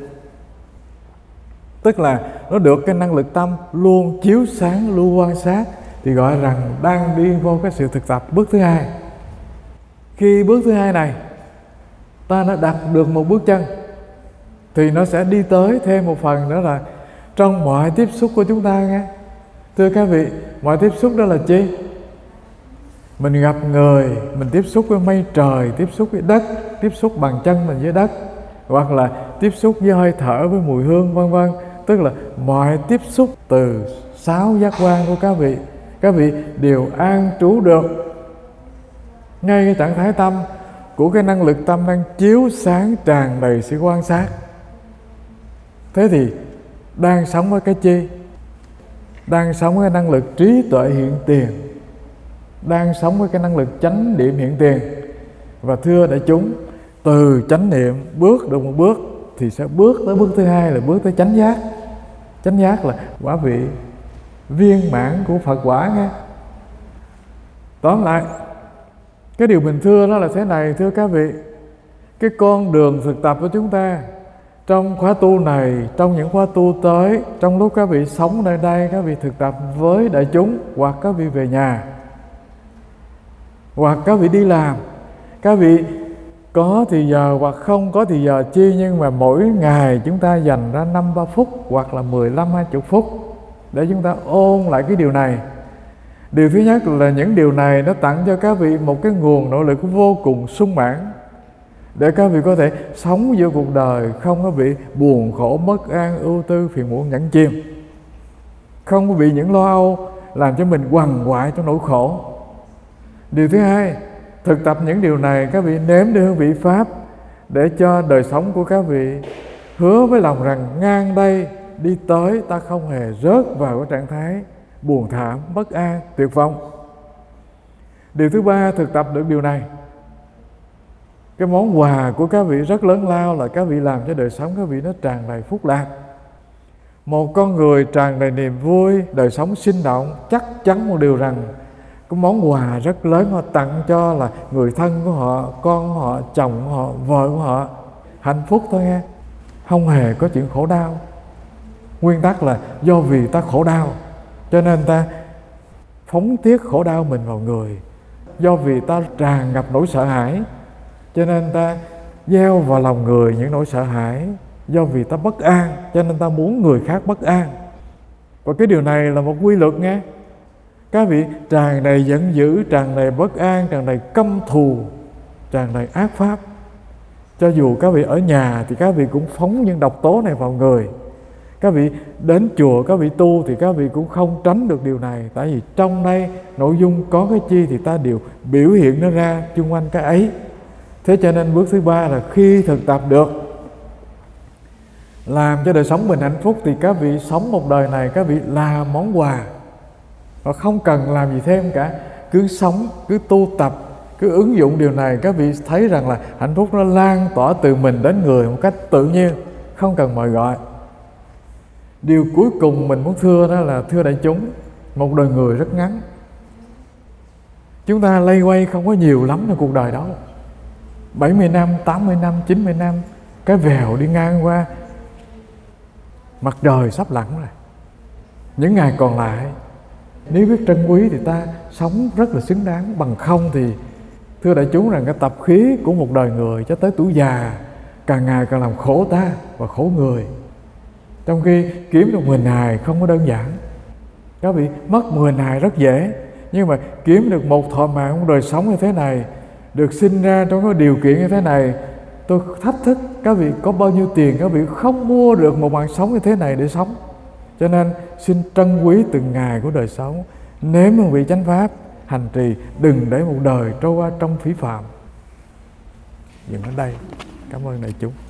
tức là nó được cái năng lực tâm luôn chiếu sáng, luôn quan sát, thì gọi rằng đang đi vô cái sự thực tập bước thứ hai. Khi bước thứ hai này ta đã đặt được một bước chân thì nó sẽ đi tới thêm một phần nữa là trong mọi tiếp xúc của chúng ta nghe. Thưa các vị, mọi tiếp xúc đó là chi? Mình gặp người, mình tiếp xúc với mây trời, tiếp xúc với đất, tiếp xúc bằng chân mình với đất, hoặc là tiếp xúc với hơi thở, với mùi hương, vân vân. Tức là mọi tiếp xúc từ 6 giác quan của các vị đều an trú được ngay cái trạng thái tâm của cái năng lực tâm đang chiếu sáng tràn đầy sự quan sát. Thế thì đang sống với cái chi? Đang sống với cái năng lực trí tuệ hiện tiền, đang sống với cái năng lực chánh niệm hiện tiền. Và thưa đại chúng, từ chánh niệm bước được một bước thì sẽ bước tới bước thứ hai là bước tới chánh giác. Chánh giác là quả vị viên mãn của Phật quả nghe. Tóm lại, cái điều mình thưa đó là thế này, thưa các vị, cái con đường thực tập của chúng ta trong khóa tu này, trong những khóa tu tới, trong lúc các vị sống nơi đây, các vị thực tập với đại chúng, hoặc các vị về nhà, hoặc các vị đi làm, các vị có thì giờ hoặc không có thì giờ chi, nhưng mà mỗi ngày chúng ta dành ra 5-3 phút hoặc là 15-20 phút để chúng ta ôn lại cái điều này. Điều thứ nhất là những điều này nó tặng cho các vị một cái nguồn nỗ lực vô cùng sung mãn để các vị có thể sống giữa cuộc đời không có bị buồn khổ, bất an, ưu tư, phiền muộn nhẫn chìm, không có bị những lo âu làm cho mình quằn quại trong nỗi khổ. Điều thứ hai, thực tập những điều này các vị nếm được hương vị Pháp để cho đời sống của các vị hứa với lòng rằng ngang đây đi tới ta không hề rớt vào cái trạng thái buồn thảm, bất an, tuyệt vọng. Điều thứ ba, thực tập được điều này, cái món quà của các vị rất lớn lao là các vị làm cho đời sống các vị nó tràn đầy phúc lạc. Một con người tràn đầy niềm vui, đời sống sinh động, chắc chắn một điều rằng cái món quà rất lớn họ tặng cho là người thân của họ, con của họ, chồng của họ, vợ của họ, hạnh phúc thôi nghe, không hề có chuyện khổ đau. Nguyên tắc là do vì ta khổ đau cho nên ta phóng tiếc khổ đau mình vào người, do vì ta tràn ngập nỗi sợ hãi cho nên ta gieo vào lòng người những nỗi sợ hãi, do vì ta bất an cho nên ta muốn người khác bất an. Và cái điều này là một quy luật nghe. Các vị tràn đầy giận dữ, tràn đầy bất an, tràn đầy căm thù, tràn đầy ác pháp, cho dù các vị ở nhà thì các vị cũng phóng những độc tố này vào người. Các vị đến chùa, các vị tu thì các vị cũng không tránh được điều này. Tại vì trong đây nội dung có cái chi thì ta đều biểu hiện nó ra chung quanh cái ấy. Thế cho nên bước thứ ba là khi thực tập được làm cho đời sống mình hạnh phúc thì các vị sống một đời này các vị làm món quà và không cần làm gì thêm cả. Cứ sống, cứ tu tập, cứ ứng dụng điều này, các vị thấy rằng là hạnh phúc nó lan tỏa từ mình đến người một cách tự nhiên, không cần mời gọi. Điều cuối cùng mình muốn thưa đó là thưa đại chúng, một đời người rất ngắn. Chúng ta lây quay không có nhiều lắm trong cuộc đời đó. 70 năm, 80 năm, 90 năm, cái vèo đi ngang qua, mặt trời sắp lặn rồi. Những ngày còn lại, nếu biết trân quý thì ta sống rất là xứng đáng. Bằng không thì thưa đại chúng rằng cái tập khí của một đời người cho tới tuổi già càng ngày càng làm khổ ta và khổ người. Trong khi kiếm được 10 hài không có đơn giản. Các vị mất 10 hài rất dễ, nhưng mà kiếm được một thọ mạng trong đời sống như thế này, được sinh ra trong cái điều kiện như thế này, tôi thách thức các vị có bao nhiêu tiền các vị không mua được một mạng sống như thế này để sống. Cho nên xin trân quý từng ngày của đời sống, nếm hương vị chánh pháp, hành trì, đừng để một đời trôi qua trong phí phạm. Dừng ở đây. Cảm ơn đại chúng.